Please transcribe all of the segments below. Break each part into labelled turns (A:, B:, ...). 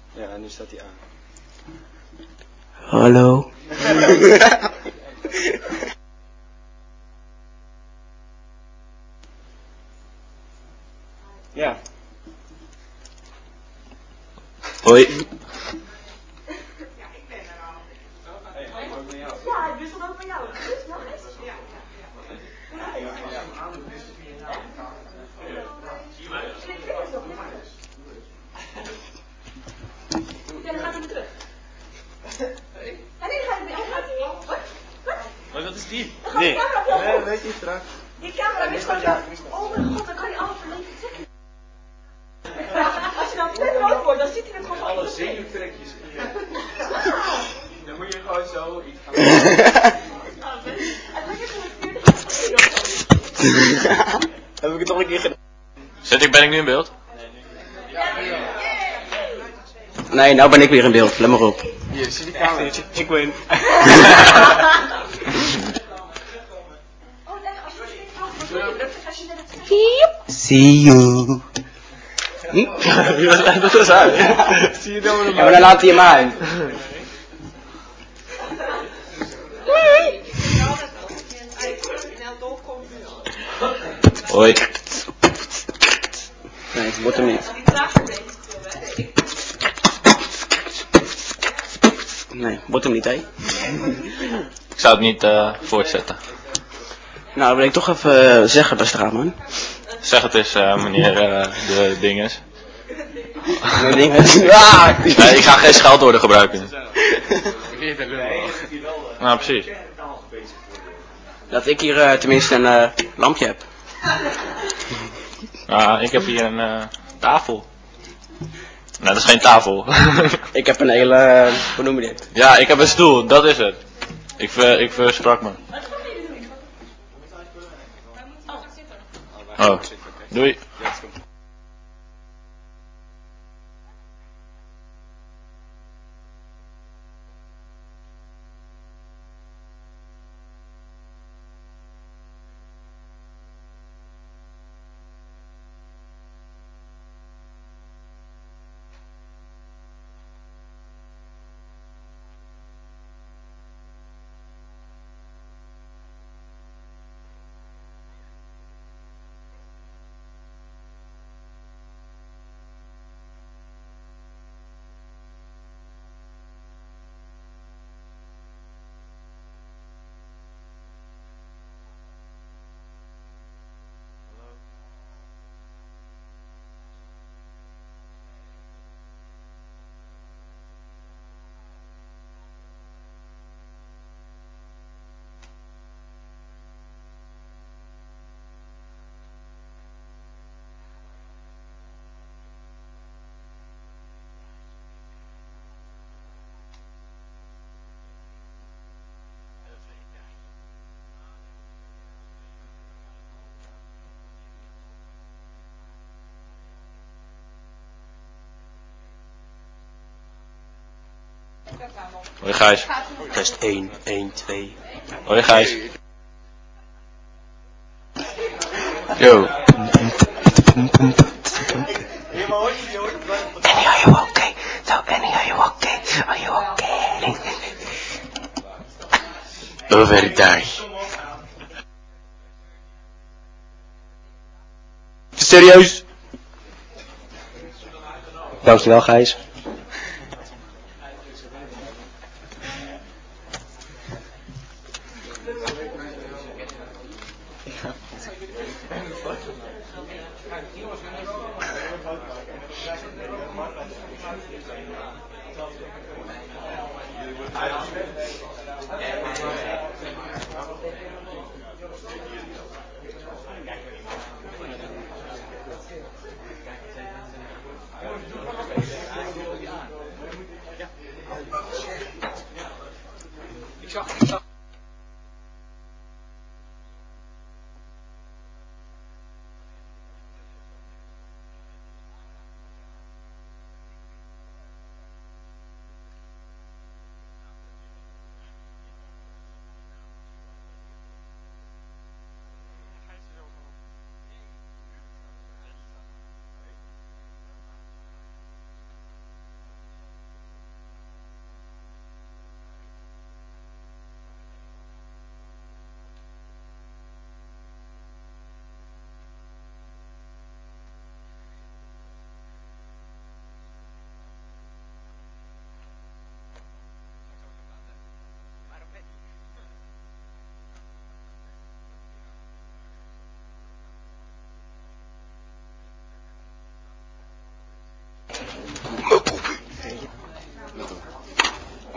A: Ja, nu staat hij aan.
B: Hallo.
A: Ja.
B: Hoi.
C: Ja, ik ben er al. Ja, hij wisselt ook met jou. Dus nog eens? Ja. Ja, dan gaat hij weer terug. Ja, nee, dan gaat hij weer. Wat?
A: Maar wat is die?
C: Dan gaat de camera op.
A: weet je straks.
C: Die camera is gewoon zo. Oh mijn god, dan kan je alles verleden trekken. Als je dan te groot wordt, dan ziet hij het gewoon van.
A: Alle zenuwtrekjes. Dan moet je gewoon zo iets gaan. Heb ik het toch een keer gedaan?
D: Ben ik nu in beeld?
B: Nee, nou ben ik weer in beeld. Let maar op.
A: Hier, zie die camera. Ik win.
B: See you.
A: Dat is hij. Zie je dan
B: Ja, maar dan laat hij hem aan.
D: Hoi.
B: Nee, het wordt hem niet. Nee, wordt hem niet, hè?
D: Ik zou het niet voortzetten.
B: Nou, dat wil ik toch even zeggen, beste Raman.
D: Zeg het eens, meneer de dinges.
B: Nee, dingen. Ah!
D: Nee, ik ga geen scheldwoorden gebruiken. Nou, precies.
B: Dat ik hier tenminste een lampje heb.
D: Nou, ik heb hier een tafel. Nou, dat is geen tafel.
B: Ik heb een hele... hoe noem je dit?
D: Ja, ik heb een stoel, dat is het. Ik versprak me. Oh, doei. Hoi Gijs.
B: Test 1, 1, 2.
D: Hoi Gijs.
B: Yo. Danny, are you okay? So, Danny, are you okay? Are you okay? Overdag. Serieus? Dankjewel, Gijs.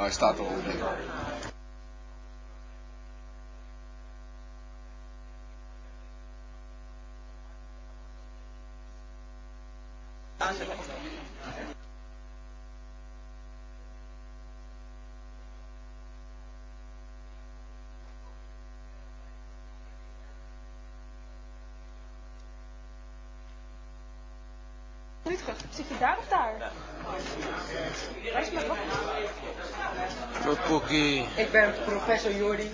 E: hij staat erop.
C: Zit je daar of daar? Waar is mijn
B: Cookie.
F: Ik ben professor Jordi.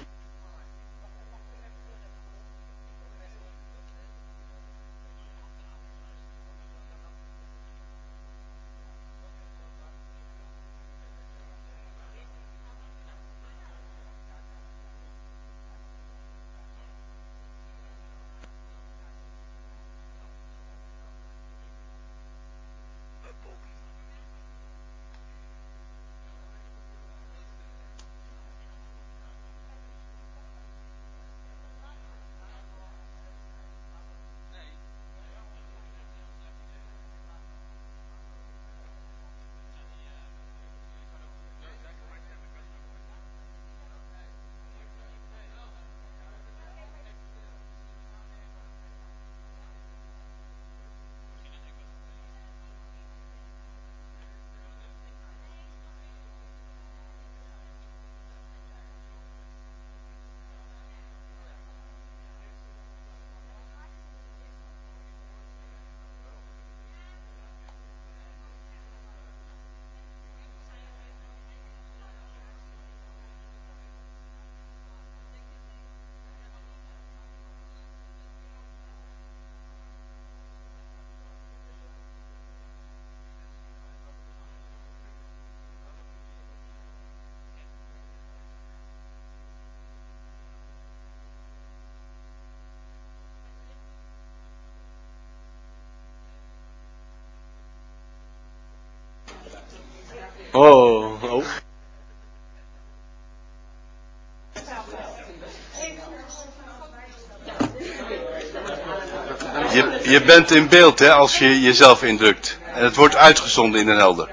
B: Oh.
E: Je bent in beeld, hè, als je jezelf indrukt. En het wordt uitgezonden in Den Helder.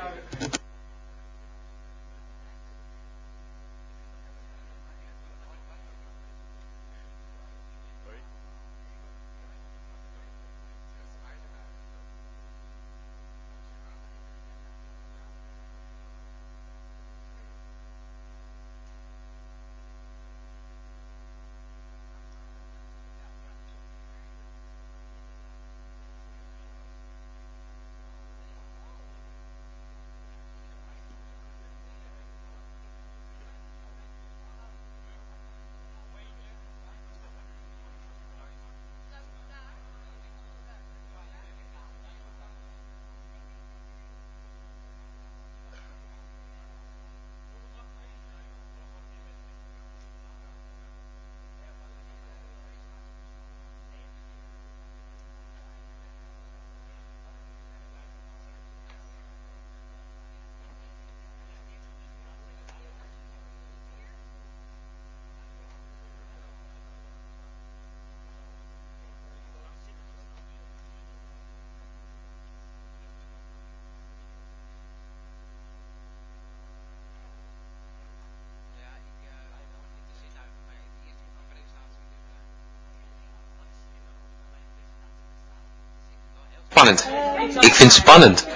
G: Spannend. Ik vind het spannend.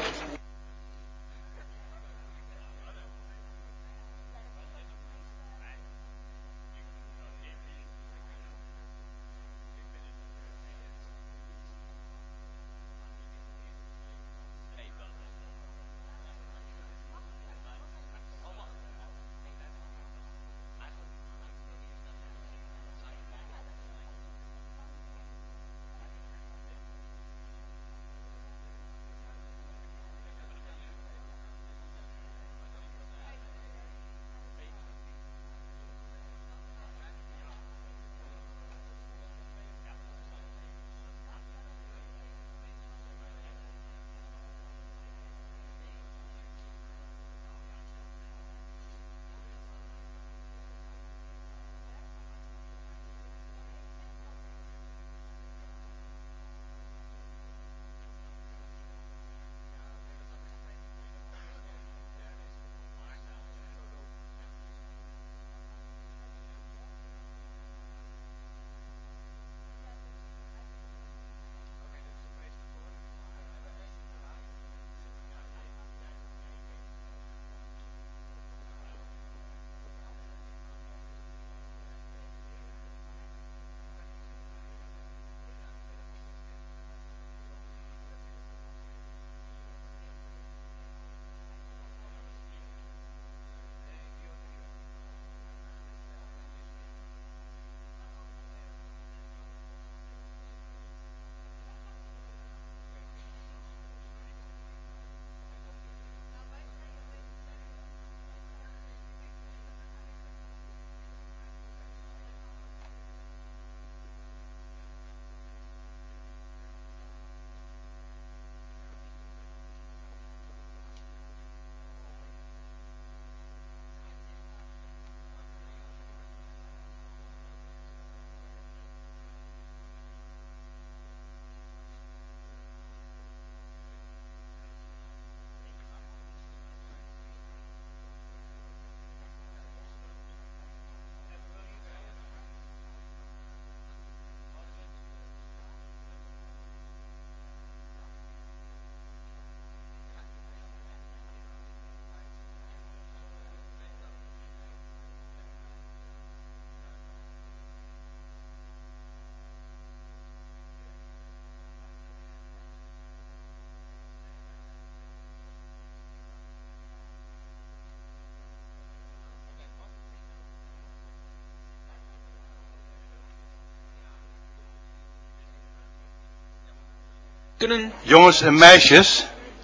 G: kunnen.
E: Jongens en meisjes.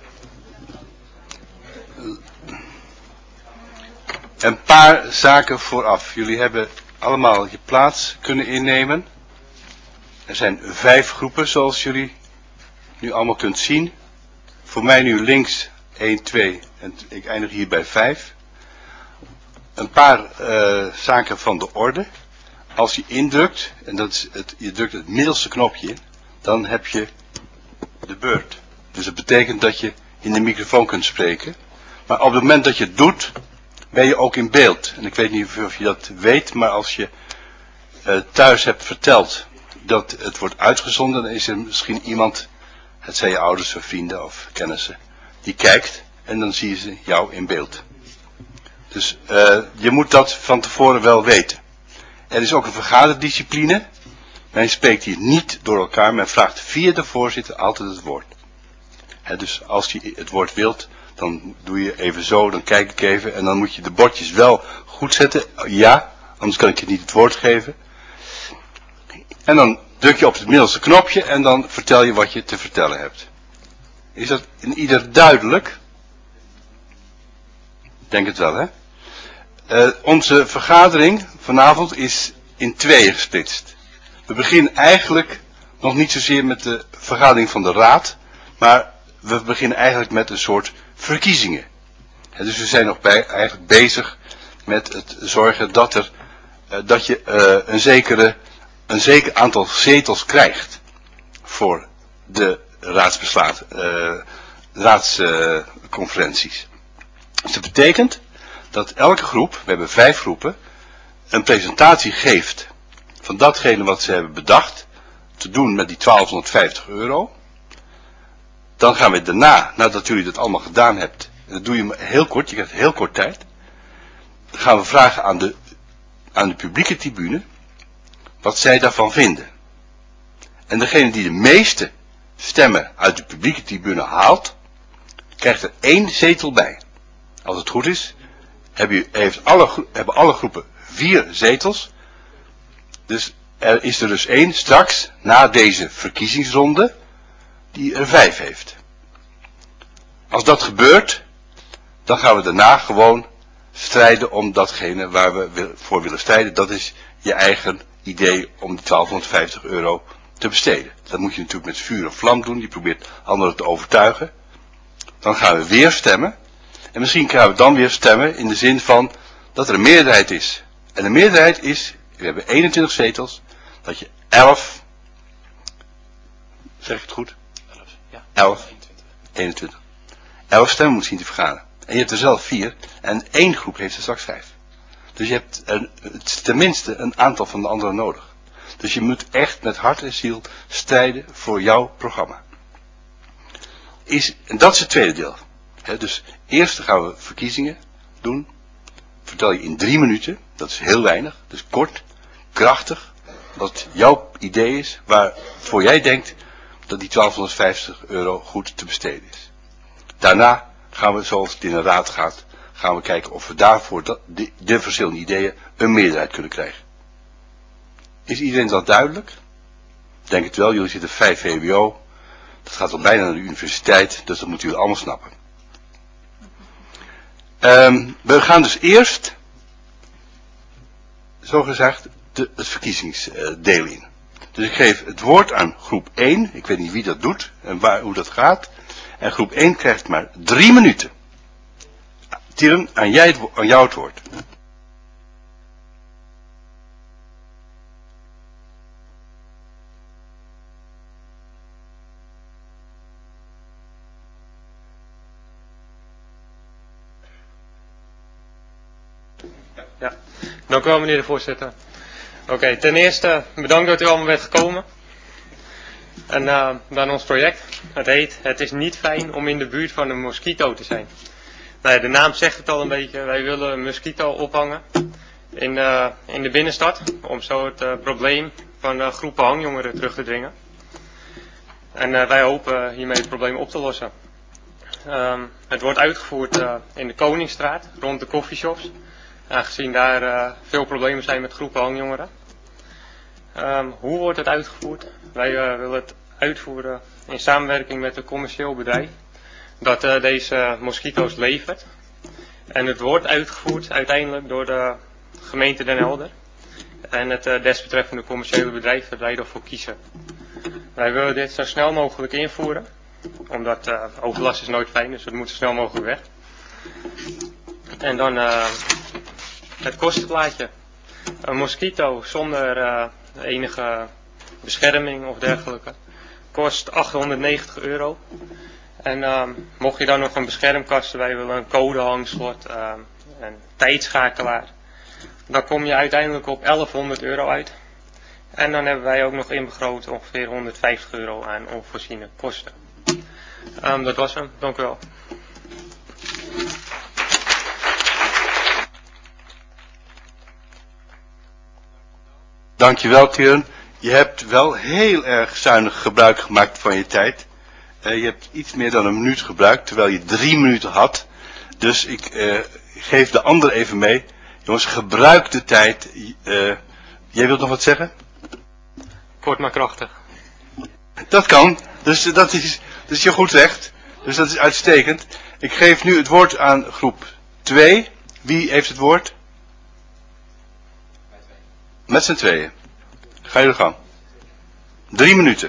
E: Een paar zaken vooraf. Jullie hebben allemaal je plaats kunnen innemen. Er zijn 5 groepen zoals jullie nu allemaal kunt zien. Voor mij nu links 1, 2 en ik eindig hier bij 5. Een paar zaken van de orde. Als je indrukt, en dat is je drukt het middelste knopje in, dan heb je de beurt. Dus dat betekent dat je in de microfoon kunt spreken. Maar op het moment dat je het doet, ben je ook in beeld. En ik weet niet of je dat weet, maar als je thuis hebt verteld dat het wordt uitgezonden, dan is er misschien iemand, het zijn je ouders of vrienden of kennissen, die kijkt en dan zien ze jou in beeld. Dus je moet dat van tevoren wel weten. Er is ook een vergaderdiscipline. Men spreekt hier niet door elkaar, men vraagt via de voorzitter altijd het woord. Dus als je het woord wilt, dan doe je even zo, dan kijk ik even en dan moet je de bordjes wel goed zetten. Ja, anders kan ik je niet het woord geven. En dan druk je op het middelste knopje en dan vertel je wat je te vertellen hebt. Is dat in ieder duidelijk? Ik denk het wel, hè? Onze vergadering vanavond is in 2 gesplitst. We beginnen eigenlijk nog niet zozeer met de vergadering van de raad, maar we beginnen eigenlijk met een soort verkiezingen. Dus we zijn nog eigenlijk bezig met het zorgen dat je een zeker aantal zetels krijgt voor de raadsconferenties. Dus dat betekent dat elke groep, we hebben 5 groepen, een presentatie geeft van datgene wat ze hebben bedacht te doen met die €1250. Dan gaan we daarna, nadat jullie dat allemaal gedaan hebt, en dat doe je heel kort, je krijgt heel kort tijd, dan gaan we vragen aan de publieke tribune wat zij daarvan vinden. En degene die de meeste stemmen uit de publieke tribune haalt, krijgt er 1 zetel bij. Als het goed is, hebben alle groepen 4 zetels. Dus er is er dus 1 straks, na deze verkiezingsronde, die er 5 heeft. Als dat gebeurt, dan gaan we daarna gewoon strijden om datgene waar we voor willen strijden. Dat is je eigen idee om die €1250 te besteden. Dat moet je natuurlijk met vuur en vlam doen. Je probeert anderen te overtuigen. Dan gaan we weer stemmen. En misschien gaan we dan weer stemmen in de zin van dat er een meerderheid is. En de meerderheid is, we hebben 21 zetels, dat je 11, zeg ik het goed? 21. 11 stemmen moet zien te vergaderen. En je hebt er zelf 4 en 1 groep heeft er straks 5. Dus je hebt tenminste een aantal van de anderen nodig. Dus je moet echt met hart en ziel strijden voor jouw programma. En dat is het tweede deel. Dus eerst gaan we verkiezingen doen. Vertel je in 3 minuten. Dat is heel weinig. Dus kort, krachtig. Wat jouw idee is. Waarvoor jij denkt dat die €1250 goed te besteden is. Daarna gaan we, zoals het in de raad gaat, gaan we kijken of we daarvoor de verschillende ideeën een meerderheid kunnen krijgen. Is iedereen dat duidelijk? Ik denk het wel. Jullie zitten 5 VWO. Dat gaat al bijna naar de universiteit. Dus dat moeten jullie allemaal snappen. We gaan dus eerst, zogezegd, het verkiezingsdeel in. Dus ik geef het woord aan groep 1. Ik weet niet wie dat doet en hoe dat gaat. En groep 1 krijgt maar 3 minuten. Tieren, aan jou het woord.
F: Ja, dank u wel meneer de voorzitter. Oké, ten eerste bedankt dat u allemaal bent gekomen. En dan ons project. Het heet Het is niet fijn om in de buurt van een mosquito te zijn. Nou ja, de naam zegt het al een beetje. Wij willen een mosquito ophangen in de binnenstad. Om zo het probleem van groepen hangjongeren terug te dringen. En wij hopen hiermee het probleem op te lossen. Het wordt uitgevoerd in de Koningsstraat, rond de coffeeshops. Aangezien daar veel problemen zijn met groepen hangjongeren. Hoe wordt het uitgevoerd? Wij willen het uitvoeren in samenwerking met een commercieel bedrijf dat deze mosquito's levert. En het wordt uitgevoerd uiteindelijk door de gemeente Den Helder en het desbetreffende commerciële bedrijf er wij ervoor kiezen. Wij willen dit zo snel mogelijk invoeren, omdat overlast is nooit fijn, dus het moet zo snel mogelijk weg. En dan het kostenplaatje. Een mosquito zonder enige bescherming of dergelijke kost €890. En mocht je dan nog een beschermkast erbij willen, een codehangsslot, een tijdschakelaar, dan kom je uiteindelijk op €1100 uit. En dan hebben wij ook nog inbegroot ongeveer €150 aan onvoorziene kosten. Dat was hem, dank u wel.
E: Dankjewel, Kieran. Je hebt wel heel erg zuinig gebruik gemaakt van je tijd. Je hebt iets meer dan een minuut gebruikt, terwijl je 3 minuten had. Dus ik geef de ander even mee. Jongens, gebruik de tijd. Jij wilt nog wat zeggen?
F: Kort maar krachtig.
E: Dat kan. Dus dat is je goed recht. Dus dat is uitstekend. Ik geef nu het woord aan groep 2. Wie heeft het woord? Met z'n tweeën. Ga je gang. 3 minuten.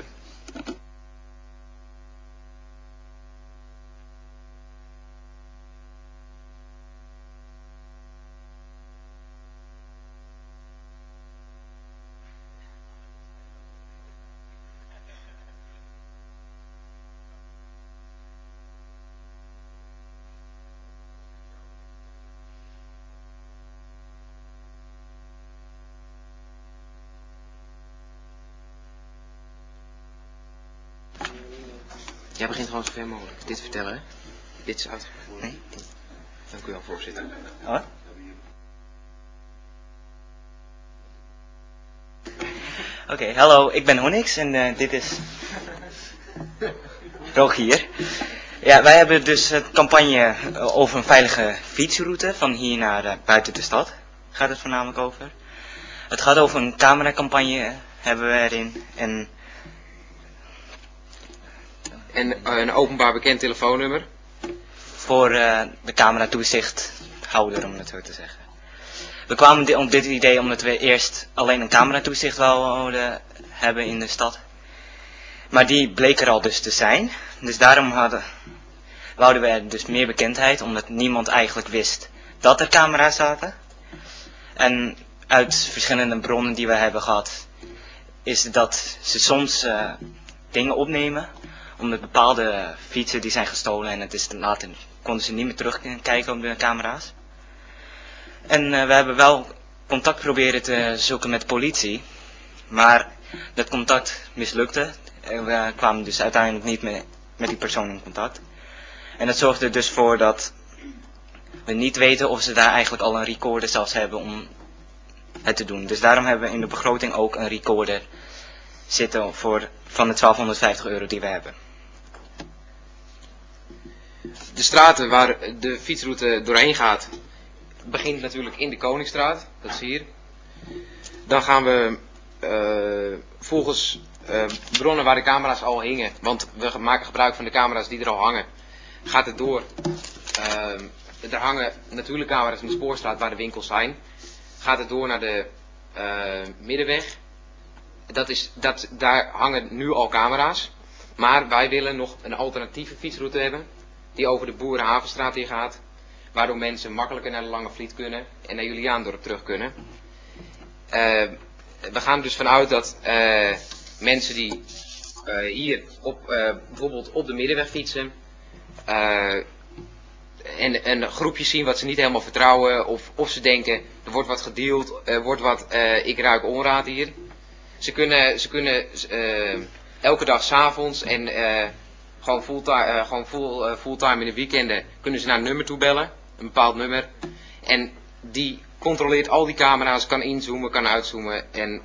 B: Jij begint gewoon zoveel mogelijk dit vertellen, hè? Dit is uitgevoerd. Nee? Dank u wel, voorzitter.
H: Oh? Oké, hallo, ik ben Honix en dit is Rogier. Ja, wij hebben dus een campagne over een veilige fietsroute van hier naar buiten de stad. Gaat het voornamelijk over. Het gaat over een cameracampagne hebben we erin en
B: een openbaar bekend telefoonnummer.
H: Voor de cameratoezichthouder, om het zo te zeggen. We kwamen op dit idee omdat we eerst alleen een cameratoezicht wouden hebben in de stad. Maar die bleek er al dus te zijn. Dus daarom wouden we er dus meer bekendheid, omdat niemand eigenlijk wist dat er camera's zaten. En uit verschillende bronnen die we hebben gehad, is dat ze soms dingen opnemen, omdat bepaalde fietsen die zijn gestolen en het is later konden ze niet meer terugkijken op de camera's. En we hebben wel contact proberen te zoeken met de politie, maar dat contact mislukte. En we kwamen dus uiteindelijk niet meer met die persoon in contact. En dat zorgde er dus voor dat we niet weten of ze daar eigenlijk al een recorder zelfs hebben om het te doen. Dus daarom hebben we in de begroting ook een recorder zitten van de €1250 die we hebben.
B: De straten waar de fietsroute doorheen gaat, begint natuurlijk in de Koningsstraat, dat is hier. Dan gaan we volgens bronnen waar de camera's al hingen, want we maken gebruik van de camera's die er al hangen, gaat het door. Er hangen natuurlijk camera's in de Spoorstraat waar de winkels zijn. Gaat het door naar de Middenweg. Daar hangen nu al camera's. Maar wij willen nog een alternatieve fietsroute hebben, die over de Boerenhavenstraat hier gaat, waardoor mensen makkelijker naar de Lange Vliet kunnen en naar Juliaandorp terug kunnen. We gaan dus vanuit dat mensen die hier bijvoorbeeld op de Middenweg fietsen en een groepje zien wat ze niet helemaal vertrouwen, of ze denken er wordt wat gedeeld, ik ruik onraad hier. Ze kunnen elke dag 's avonds en gewoon fulltime in de weekenden kunnen ze naar een nummer toe bellen, een bepaald nummer. En die controleert al die camera's, kan inzoomen, kan uitzoomen. En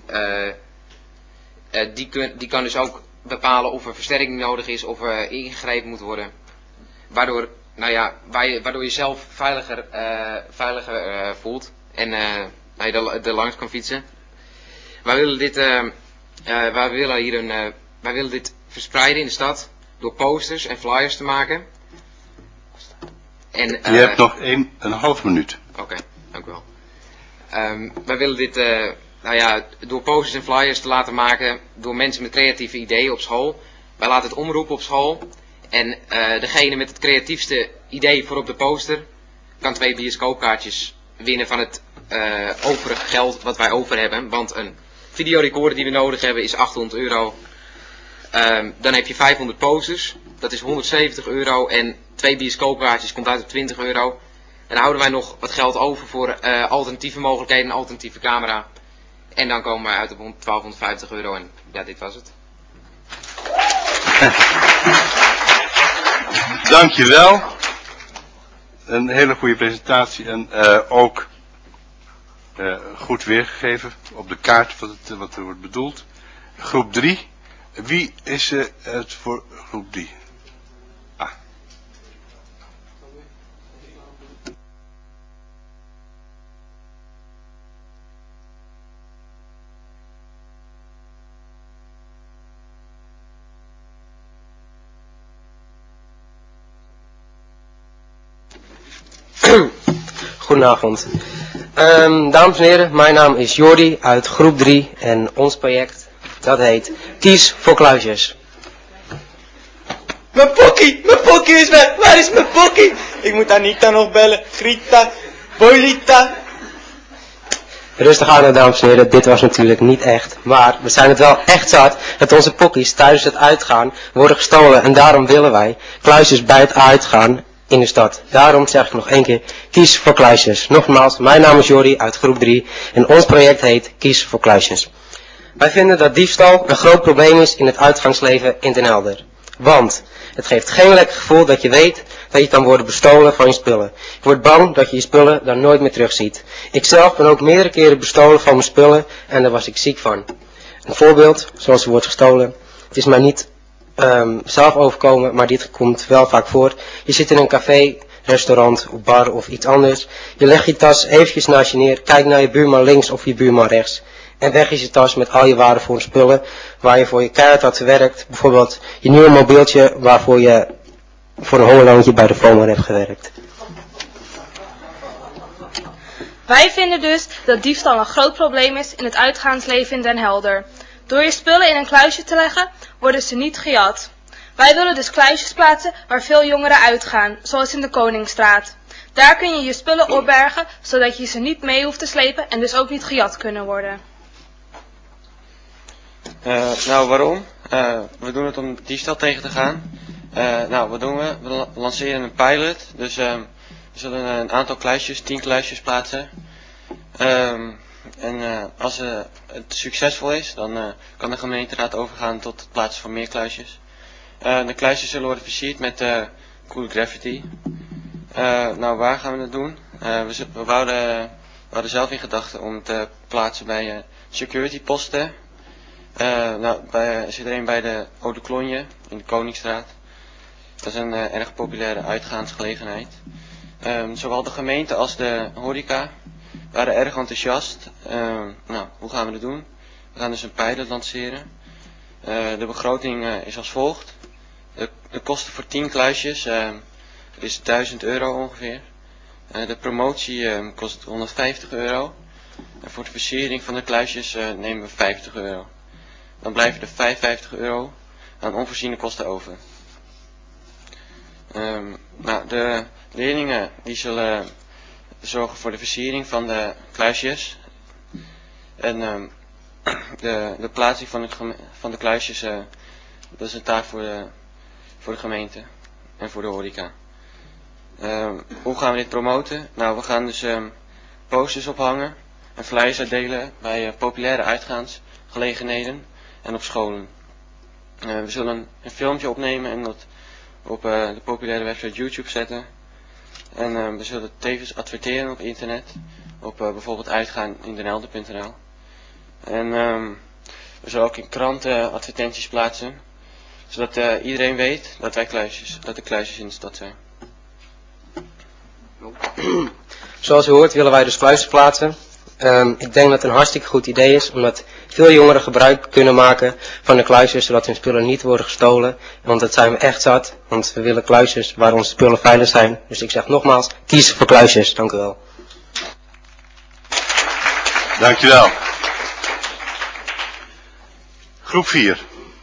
B: die kan dus ook bepalen of er versterking nodig is, of er ingegrepen moet worden. Waardoor je zelf veiliger voelt en je er langs kan fietsen. Wij willen dit verspreiden in de stad door posters en flyers te maken. En,
E: je hebt nog een half minuut.
B: Oké, dank u wel. Wij willen dit door posters en flyers te laten maken door mensen met creatieve ideeën op school. Wij laten het omroepen op school. En degene met het creatiefste idee voor op de poster kan 2 bioscoopkaartjes winnen van het overige geld wat wij over hebben. Want een videorecorder die we nodig hebben is €800. Dan heb je 500 posters, dat is €170 en 2 bioscoopkaartjes komt uit op €20. En dan houden wij nog wat geld over voor alternatieve mogelijkheden, een alternatieve camera. En dan komen wij uit op €1250 en ja, dit was het.
E: Dankjewel. Een hele goede presentatie en ook goed weergegeven op de kaart wat er wordt bedoeld. Groep 3. Wie is het voor groep 3?
I: Goedenavond. Dames en heren, mijn naam is Jordi uit groep 3 en ons project, dat heet Kies voor Kluisjes.
J: Mijn pokkie is weg, waar is mijn pokkie? Ik moet Anita nog bellen, Grita, Bolita.
I: Rustig aan, dames en heren, dit was natuurlijk niet echt, maar we zijn het wel echt zat dat onze pokkies tijdens het uitgaan worden gestolen en daarom willen wij kluisjes bij het uitgaan in de stad. Daarom zeg ik nog 1 keer, kies voor kluisjes. Nogmaals, mijn naam is Jordi uit groep 3 en ons project heet Kies voor Kluisjes. Wij vinden dat diefstal een groot probleem is in het uitgangsleven in Den Helder. Want het geeft geen lekker gevoel dat je weet dat je kan worden bestolen van je spullen. Je wordt bang dat je je spullen dan nooit meer terugziet. Ik zelf ben ook meerdere keren bestolen van mijn spullen en daar was ik ziek van. Een voorbeeld, zoals er wordt gestolen. Het is mij niet zelf overkomen, maar dit komt wel vaak voor. Je zit in een café, restaurant, of bar of iets anders. Je legt je tas eventjes naast je neer, kijkt naar je buurman links of je buurman rechts. En weg is je tas met al je waardevolle spullen waar je voor je keihard had gewerkt. Bijvoorbeeld je nieuwe mobieltje waarvoor je voor een hongerloontje bij de FOMO hebt gewerkt.
K: Wij vinden dus dat diefstal een groot probleem is in het uitgaansleven in Den Helder. Door je spullen in een kluisje te leggen, worden ze niet gejat. Wij willen dus kluisjes plaatsen waar veel jongeren uitgaan, zoals in de Koningsstraat. Daar kun je je spullen opbergen, zodat je ze niet mee hoeft te slepen en dus ook niet gejat kunnen worden.
F: Nou, waarom? We doen het om diefstal tegen te gaan. Wat doen we? We lanceren een pilot. Dus we zullen een aantal kluisjes, 10 kluisjes plaatsen. Als het succesvol is, dan kan de gemeenteraad overgaan tot het plaatsen van meer kluisjes. De kluisjes zullen worden versierd met cool graffiti. Waar gaan we dat doen? We hadden zelf in gedachten om te plaatsen bij security posten. Zit er een bij de Eau de Cologne in de Koningsstraat. Dat is een erg populaire uitgaansgelegenheid. Zowel de gemeente als de horeca waren erg enthousiast. Hoe gaan we dat doen? We gaan dus een pilot lanceren. De begroting is als volgt. De kosten voor 10 kluisjes is €1000 ongeveer. De promotie kost €150. En voor de versiering van de kluisjes nemen we €50. Dan blijven er €55 aan onvoorziene kosten over. De leerlingen die zullen zorgen voor de versiering van de kluisjes. En de plaatsing van de kluisjes, dat is een taak voor de gemeente en voor de horeca. Hoe gaan we dit promoten? Nou, we gaan dus posters ophangen en flyers uitdelen bij populaire uitgaansgelegenheden en op scholen. We zullen een filmpje opnemen en dat op de populaire website YouTube zetten. En we zullen tevens adverteren op internet, op bijvoorbeeld uitgaanindenhelder.nl. En we zullen ook in kranten advertenties plaatsen, zodat iedereen weet dat de kluisjes in de stad zijn.
I: Zoals u hoort willen wij dus kluisjes plaatsen. Ik denk dat het een hartstikke goed idee is, omdat veel jongeren gebruik kunnen maken van de kluisjes, zodat hun spullen niet worden gestolen. Want dat zijn we echt zat, want we willen kluisjes waar onze spullen veilig zijn. Dus ik zeg nogmaals, kies voor kluisjes. Dank u wel.
E: Dankjewel. Groep 4.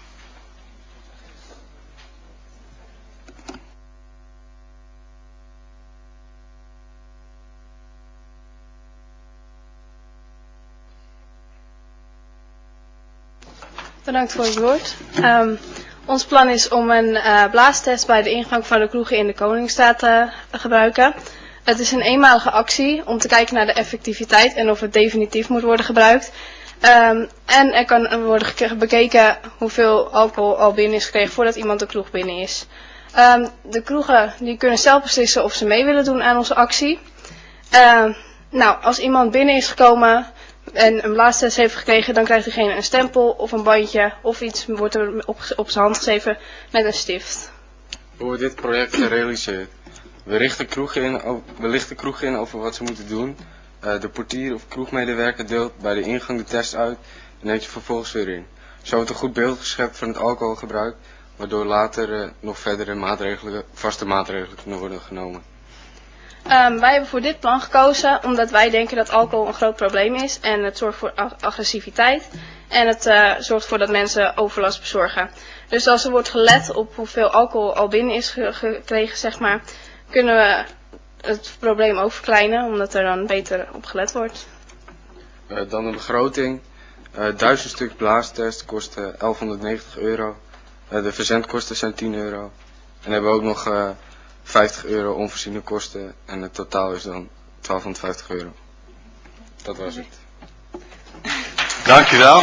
K: Bedankt voor het woord. Ons plan is om een blaastest bij de ingang van de kroegen in de Koningsstraat te gebruiken. Het is een eenmalige actie om te kijken naar de effectiviteit en of het definitief moet worden gebruikt. En er kan worden bekeken hoeveel alcohol al binnen is gekregen voordat iemand de kroeg binnen is. De kroegen die kunnen zelf beslissen of ze mee willen doen aan onze actie. Nou, als iemand binnen is gekomen en een blaastest heeft gekregen, dan krijgt diegene een stempel of een bandje of iets wordt er op zijn hand geschreven met een stift.
B: Hoe we dit project gerealiseerd. We lichten kroegen in over wat ze moeten doen. De portier of kroegmedewerker deelt bij de ingang de test uit en neemt je vervolgens weer in. Zo wordt een goed beeld geschept van het alcoholgebruik, waardoor later nog verdere vaste maatregelen kunnen worden genomen.
K: Wij hebben voor dit plan gekozen omdat wij denken dat alcohol een groot probleem is en het zorgt voor agressiviteit en het zorgt ervoor dat mensen overlast bezorgen. Dus als er wordt gelet op hoeveel alcohol al binnen is gekregen, zeg maar, kunnen we het probleem ook verkleinen omdat er dan beter op gelet wordt.
B: Dan de begroting. 1000 stuk blaastest kost €1190. De verzendkosten zijn €10. En hebben we ook nog €50 onvoorziene kosten en het totaal is dan €1250. Dat was het.
E: Dankjewel.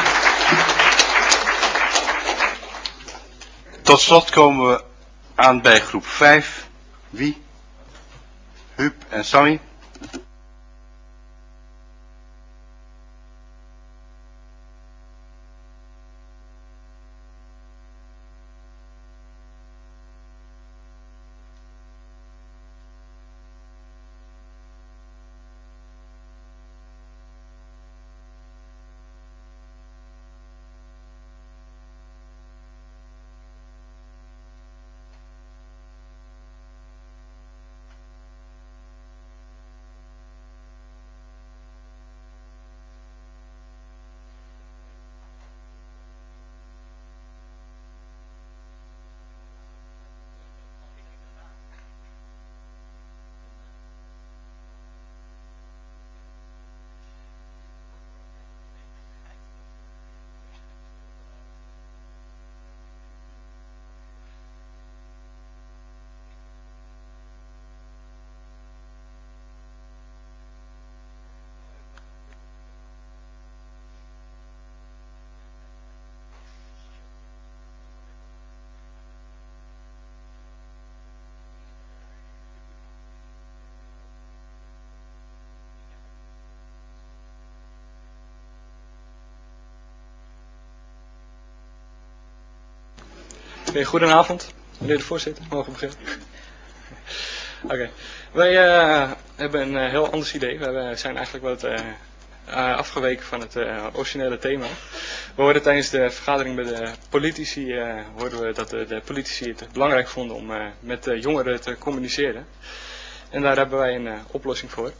E: Tot slot komen we aan bij groep 5. Wie? Huub en Sammy.
L: Goedenavond, meneer de voorzitter, mogen we beginnen? Oké. Wij hebben een heel anders idee. We zijn eigenlijk wat afgeweken van het originele thema. We hoorden tijdens de vergadering bij de politici, hoorden we dat de politici het belangrijk vonden om met de jongeren te communiceren. En daar hebben wij een oplossing voor.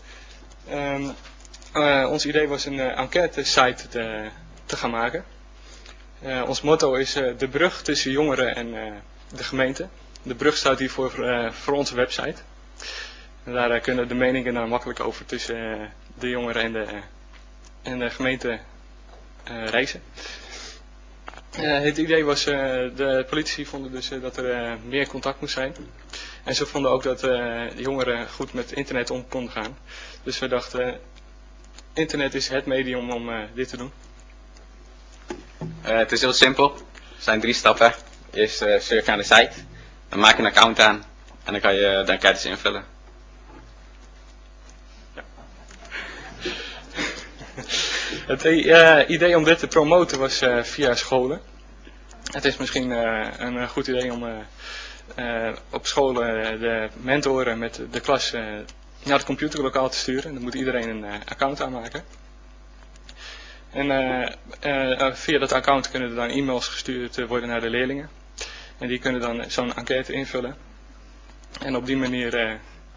L: Ons idee was een enquête-site te gaan maken. Ons motto is de brug tussen jongeren en de gemeente. De brug staat hier voor onze website. En daar kunnen de meningen dan makkelijk over tussen de jongeren en de gemeente reizen. Het idee was, de politici vonden dus dat er meer contact moest zijn. En ze vonden ook dat de jongeren goed met internet om konden gaan. Dus we dachten, internet is het medium om dit te doen.
M: Het is heel simpel. Er zijn 3 stappen. Eerst surf je naar de site. Dan maak je een account aan. En dan kan je de enquêtes invullen.
L: Ja. Het idee om dit te promoten was via scholen. Het is misschien een goed idee om op scholen de mentoren met de klas naar het computerlokaal te sturen. En dan moet iedereen een account aanmaken. En via dat account kunnen er dan e-mails gestuurd worden naar de leerlingen. En die kunnen dan zo'n enquête invullen. En op die manier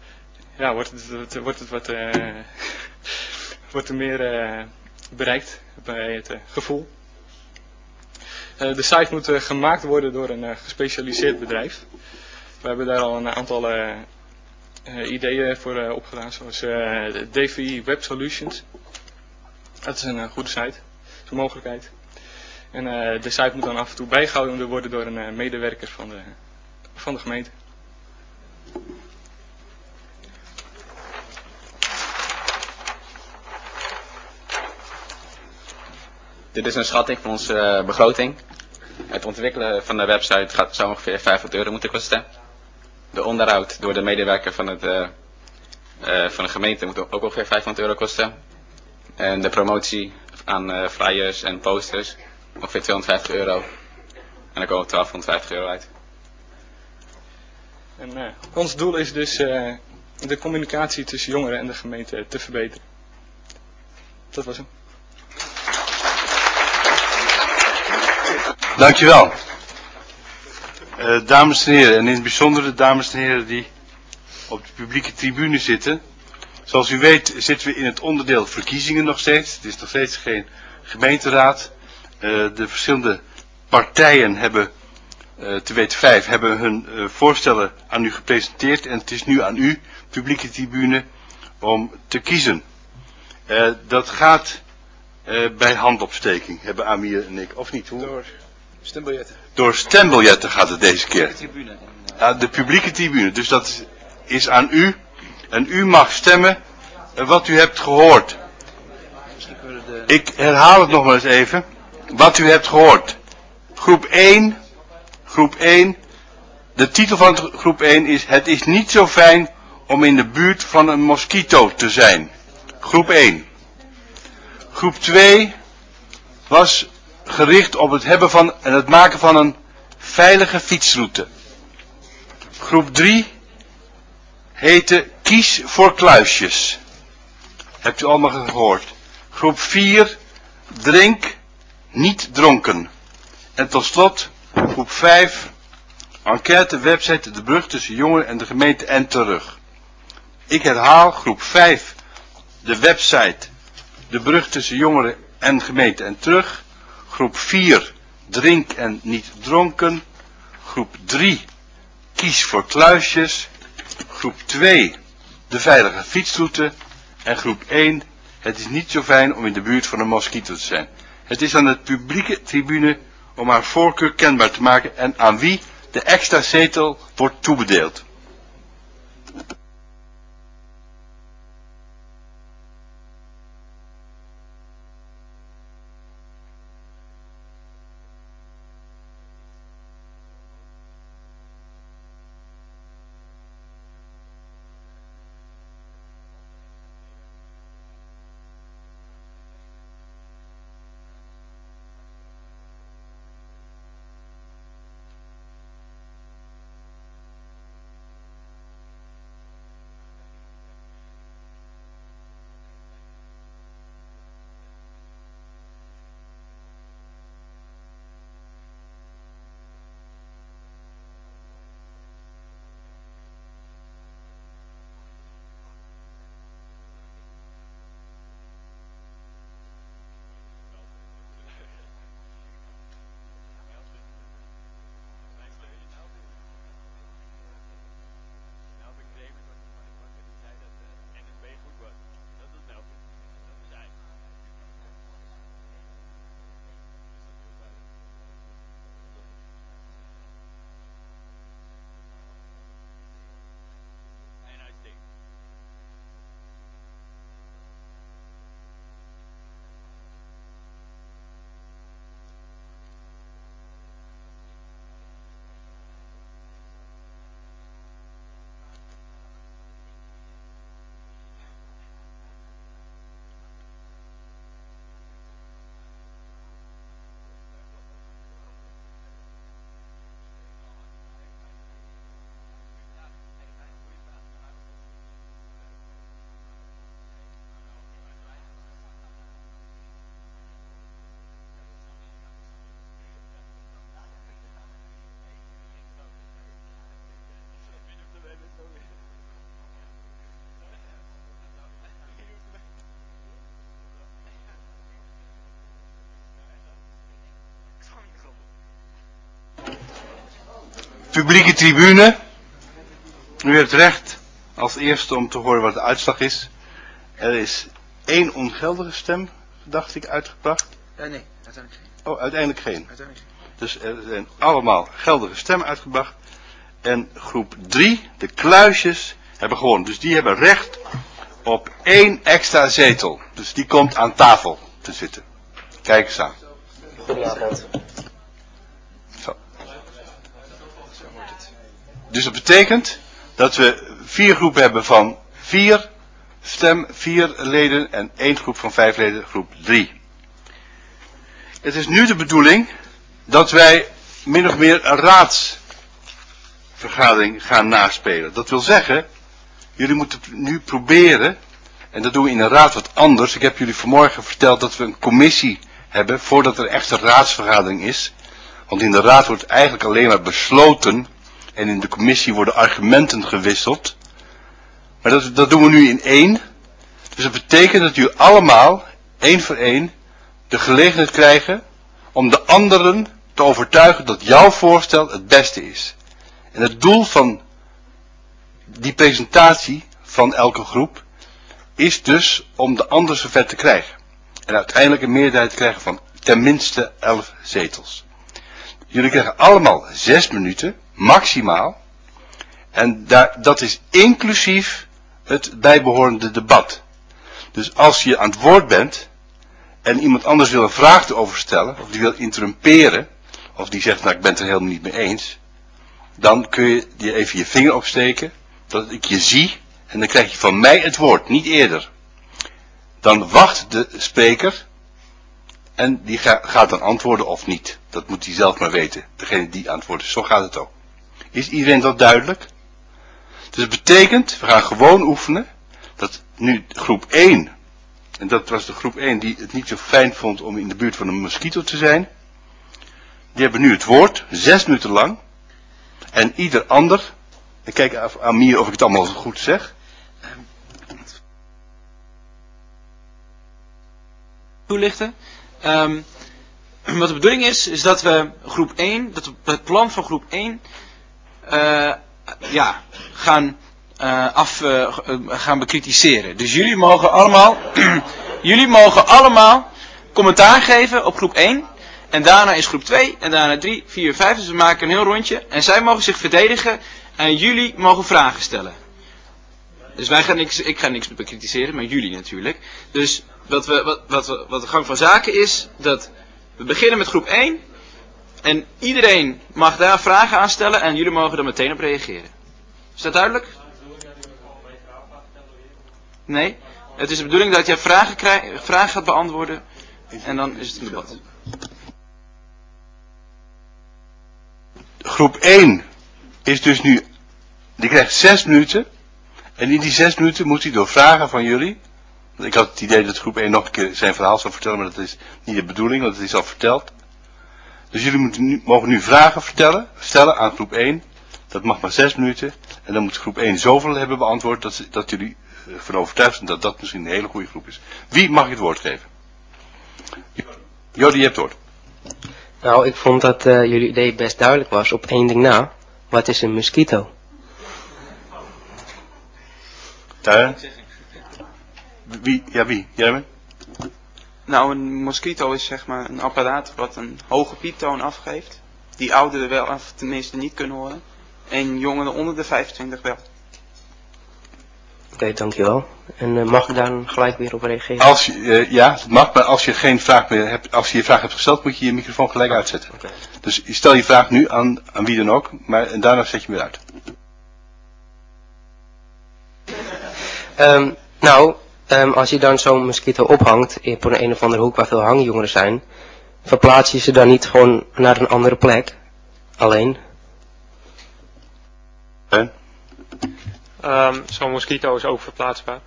L: wordt er meer bereikt bij het gevoel. De site moet gemaakt worden door een gespecialiseerd bedrijf. We hebben daar al een aantal ideeën voor opgedaan, zoals DVI Web Solutions. Dat is een goede site, dat is een mogelijkheid. En de site moet dan af en toe bijgehouden worden door een medewerker van de gemeente.
M: Dit is een schatting van onze begroting. Het ontwikkelen van de website zou ongeveer €500 moeten kosten. De onderhoud door de medewerker van de gemeente moet ook ongeveer €500 kosten. En de promotie aan flyers en posters ongeveer €250. En dan komen we €1250 uit.
L: En ons doel is dus de communicatie tussen jongeren en de gemeente te verbeteren. Dat was hem.
E: Dankjewel. Dames en heren, en in het bijzonder de dames en heren die op de publieke tribune zitten. Zoals u weet zitten we in het onderdeel verkiezingen nog steeds. Het is nog steeds geen gemeenteraad. De verschillende partijen hebben, te weten 5, hebben hun voorstellen aan u gepresenteerd. En het is nu aan u, publieke tribune, om te kiezen. Dat gaat bij handopsteking, hebben Amir en ik, of niet? Hoe?
B: Door stembiljetten.
E: Door stembiljetten gaat het deze keer. De publieke tribune. Dus dat is aan u. En u mag stemmen wat u hebt gehoord. Ik herhaal het nog maar eens even. Wat u hebt gehoord. Groep 1. De titel van groep 1 is: Het is niet zo fijn om in de buurt van een mosquito te zijn. Groep 1. Groep 2 was gericht op het hebben van en het maken van een veilige fietsroute. Groep 3 heette Kies voor kluisjes. Hebt u allemaal gehoord. Groep 4, Drink niet dronken. En tot slot, groep 5, enquête website De Brug tussen jongeren en de gemeente en terug. Ik herhaal, groep 5, de website De Brug tussen jongeren en gemeente en terug. Groep 4, Drink en niet dronken. Groep 3, Kies voor kluisjes. Groep 2, de veilige fietsroute. En groep 1, het is niet zo fijn om in de buurt van een mosquito te zijn. Het is aan de publieke tribune om haar voorkeur kenbaar te maken en aan wie de extra zetel wordt toebedeeld. Publieke tribune. U hebt recht als eerste om te horen wat de uitslag is. Er is 1 ongeldige stem, dacht ik, uitgebracht.
B: Nee, uiteindelijk geen.
E: Oh, uiteindelijk geen.
B: Uiteindelijk geen.
E: Dus er zijn allemaal geldige stemmen uitgebracht. En groep 3, de kluisjes, hebben gewonnen. Dus die hebben recht op 1 extra zetel. Dus die komt aan tafel te zitten. Kijk eens aan.
I: Goedenavond.
E: Zo. Dus dat betekent dat we 4 groepen hebben van 4 leden en 1 groep van 5 leden, groep 3. Het is nu de bedoeling dat wij min of meer een raadsvergadering gaan naspelen. Dat wil zeggen, jullie moeten nu proberen, en dat doen we in een raad wat anders. Ik heb jullie vanmorgen verteld dat we een commissie hebben voordat er echt een raadsvergadering is. Want in de raad wordt eigenlijk alleen maar besloten en in de commissie worden argumenten gewisseld. Maar dat doen we nu in 1. Dus dat betekent dat jullie allemaal, 1 voor 1, de gelegenheid krijgen om de anderen te overtuigen dat jouw voorstel het beste is. En het doel van die presentatie van elke groep is dus om de anderen zover te krijgen. En uiteindelijk een meerderheid te krijgen van tenminste 11 zetels. Jullie krijgen allemaal 6 minuten, maximaal. En dat is inclusief het bijbehorende debat. Dus als je aan het woord bent en iemand anders wil een vraag erover stellen, of die wil interrumperen, of die zegt, nou ik ben het er helemaal niet mee eens, dan kun je even je vinger opsteken, dat ik je zie, en dan krijg je van mij het woord, niet eerder. Dan wacht de spreker, en die gaat dan antwoorden of niet. Dat moet hij zelf maar weten, degene die antwoordt. Zo gaat het ook. Is iedereen dat duidelijk? Dus het betekent, we gaan gewoon oefenen, dat nu groep 1, en dat was de groep 1 die het niet zo fijn vond om in de buurt van een mosquito te zijn, die hebben nu het woord, 6 minuten lang, en ieder ander, ik kijk aan Mier of ik het allemaal goed zeg.
B: Toelichten. Wat de bedoeling is dat we groep 1, dat we het plan van groep 1 gaan bekritiseren. Dus jullie mogen allemaal commentaar geven op groep 1. En daarna is groep 2 en daarna 3, 4, 5. Dus we maken een heel rondje. En zij mogen zich verdedigen en jullie mogen vragen stellen. Dus ik ga niks bekritiseren, maar jullie natuurlijk. Dus wat de gang van zaken is, dat we beginnen met groep 1. En iedereen mag daar vragen aan stellen en jullie mogen er meteen op reageren. Is dat duidelijk? Nee? Het is de bedoeling dat jij vragen gaat beantwoorden en dan is het een debat.
E: Groep 1 is dus nu, die krijgt 6 minuten. En in die 6 minuten moet hij door vragen van jullie. Ik had het idee dat groep 1 nog een keer zijn verhaal zou vertellen, maar dat is niet de bedoeling, want het is al verteld. Dus jullie mogen nu vragen stellen aan groep 1. Dat mag maar 6 minuten. En dan moet groep 1 zoveel hebben beantwoord dat jullie van overtuigd zijn dat dat misschien een hele goede groep is. Wie mag je het woord geven? Jordi, je hebt het woord.
I: Nou, ik vond dat jullie idee best duidelijk was op 1 ding na. Wat is een mosquito?
E: Wie? Jij bent?
N: Nou, een mosquito is zeg maar een apparaat wat een hoge pieptoon afgeeft. Die ouderen wel, of tenminste niet kunnen horen. En jongeren onder de 25 wel.
I: Oké, dankjewel. En mag ik daar dan gelijk weer op reageren?
E: Ja, dat mag, maar als je geen vraag meer hebt, als je je vraag hebt gesteld, moet je je microfoon gelijk uitzetten.
I: Okay.
E: Dus stel je vraag nu aan wie dan ook, en daarna zet je hem weer uit.
I: Als je dan zo'n mosquito ophangt op een of andere hoek waar veel hangjongeren zijn, verplaats je ze dan niet gewoon naar een andere plek? Alleen?
F: Zo'n mosquito is ook verplaatsbaar.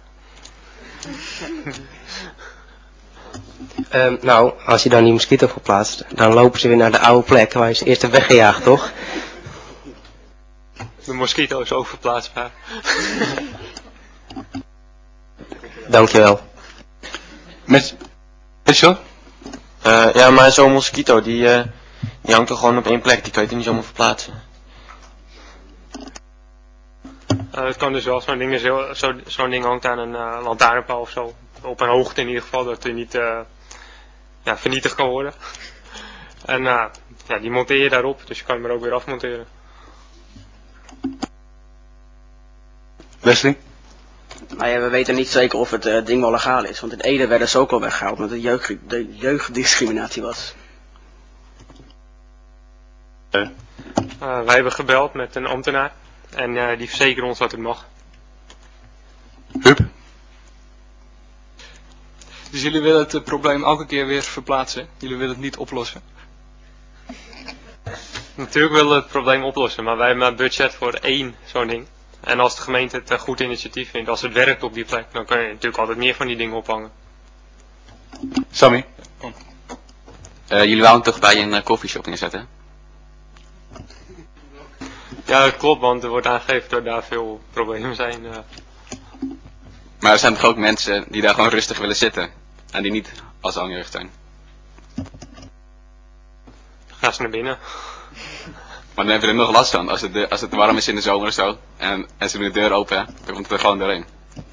I: Als je dan die mosquito verplaatst, dan lopen ze weer naar de oude plek waar je ze eerst hebt weggejaagd, toch?
F: De mosquito is ook verplaatsbaar.
I: Dankjewel.
E: Mitchell?
J: Ja, maar zo'n mosquito, die hangt toch gewoon op één plek. Die kan je toch niet zomaar verplaatsen?
F: Het kan dus wel. Zo'n ding, zo'n ding hangt aan een lantaarnpaal of zo. Op een hoogte in ieder geval, dat hij niet vernietigd kan worden. En die monteer je daarop, dus je kan hem er ook weer afmonteren.
E: Wesley?
O: Maar ja, we weten niet zeker of het ding wel legaal is. Want in Ede werden ze ook al weggehaald omdat het jeugddiscriminatie was.
F: Wij hebben gebeld met een ambtenaar. En die verzekeren ons dat het mag.
E: Huub?
L: Dus jullie willen het probleem elke keer weer verplaatsen? Jullie willen het niet oplossen?
F: Natuurlijk willen we het probleem oplossen, maar wij hebben een budget voor 1 zo'n ding. En als de gemeente het een goed initiatief vindt, als het werkt op die plek, dan kun je natuurlijk altijd meer van die dingen ophangen.
E: Sammy?
M: Jullie wouden toch bij een koffieshop neerzetten?
F: Ja, dat klopt, want er wordt aangegeven dat daar veel problemen zijn.
M: Maar er zijn toch ook mensen die daar gewoon rustig willen zitten en die niet als hangjeugd zijn?
F: Ga ze naar binnen.
M: Maar dan heb je er nog last van als het warm is in de zomer of zo en ze doen de deur open, dan komt het er gewoon doorheen.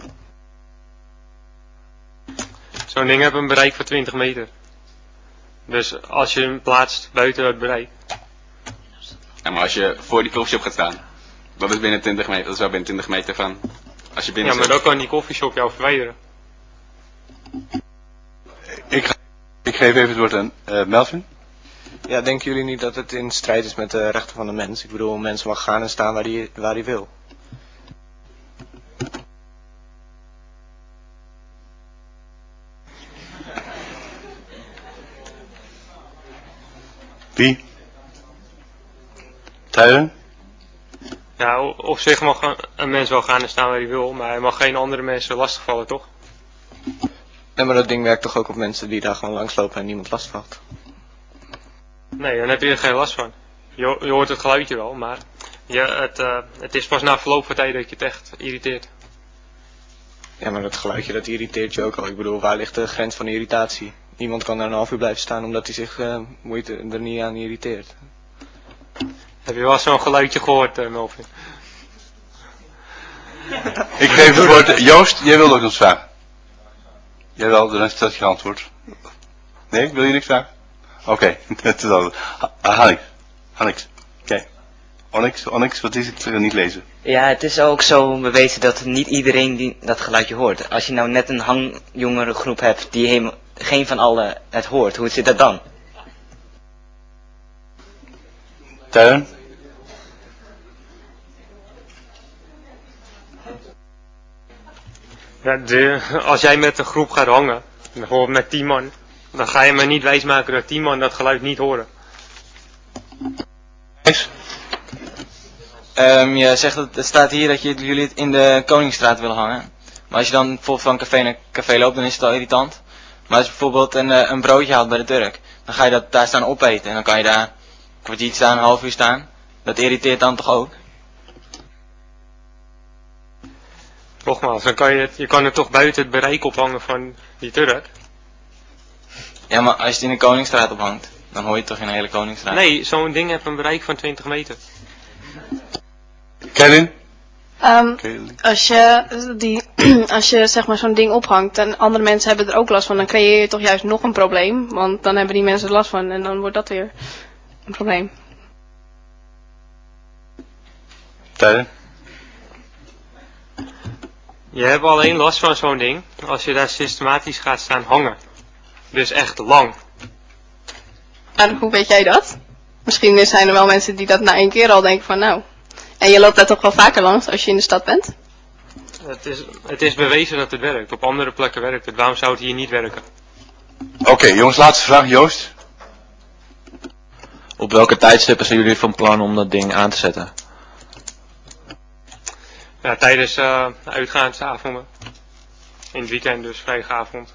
F: Zo'n ding heeft een bereik van 20 meter. Dus als je hem plaatst buiten het bereik.
M: Ja, maar als je voor die koffieshop gaat staan, dat is binnen 20 meter, dat is wel binnen 20 meter van als je binnen
F: Ja, maar dan kan die koffieshop jou verwijderen.
E: Ik geef even het woord aan Melvin.
P: Ja, denken jullie niet dat het in strijd is met de rechten van de mens? Ik bedoel, een mens mag gaan en staan waar hij wil.
E: Wie? Tyler?
F: Ja, op zich mag een mens wel gaan en staan waar hij wil, maar hij mag geen andere mensen lastigvallen, toch?
P: Nee, maar dat ding werkt toch ook op mensen die daar gewoon langslopen en niemand lastvalt?
F: Nee, dan heb je er geen last van. Je hoort het geluidje wel, maar het is pas na verloop van tijd dat je het echt irriteert.
P: Ja, maar dat geluidje dat irriteert je ook al. Ik bedoel, waar ligt de grens van irritatie? Niemand kan daar een half uur blijven staan omdat hij zich er niet aan irriteert.
F: Heb je wel zo'n geluidje gehoord, Melvin?
E: Ik geef het woord. Joost, jij wilde ook nog vragen. Jawel, dan heeft dat geantwoord. Nee, wil je niks vragen? Oké, dat is al. Onyx. Oké. Onyx, wat is het? Ik wil niet lezen.
H: Ja, het is ook zo bewezen dat niet iedereen dat geluidje hoort. Als je nou net een hangjongere hebt die geen van allen het hoort, hoe zit dat dan?
E: Tyler?
F: Ja, als jij met een groep gaat hangen, bijvoorbeeld met 10 man, dan ga je me niet wijsmaken dat 10 man dat geluid niet horen.
J: Je zegt dat het staat hier dat jullie het in de Koningsstraat willen hangen. Maar als je dan bijvoorbeeld van café naar café loopt, dan is het al irritant. Maar als je bijvoorbeeld een broodje haalt bij de Turk, dan ga je dat daar staan opeten. En dan kan je daar een kwartiertje staan, een half uur staan. Dat irriteert dan toch ook?
F: Nogmaals, dan je kan het toch buiten het bereik ophangen van die Turk.
J: Ja, maar als je het in de Koningsstraat ophangt, dan hoor je het toch in de hele Koningsstraat?
F: Nee, zo'n ding heeft een bereik van 20 meter.
E: Kevin?
K: Als je zeg maar zo'n ding ophangt en andere mensen hebben er ook last van, dan creëer je toch juist nog een probleem. Want dan hebben die mensen er last van en dan wordt dat weer een probleem.
E: Tyler?
F: Je hebt alleen last van zo'n ding als je daar systematisch gaat staan hangen. Dus echt lang.
K: En hoe weet jij dat? Misschien zijn er wel mensen die dat na 1 keer al denken van nou. En je loopt daar toch wel vaker langs als je in de stad bent?
F: Het is bewezen dat het werkt. Op andere plekken werkt het. Waarom zou het hier niet werken?
E: Oké, jongens, laatste vraag. Joost?
D: Op welke tijdstippen zijn jullie van plan om dat ding aan te zetten?
F: Ja, tijdens uitgaansavonden. In het weekend dus, vrijdagavond.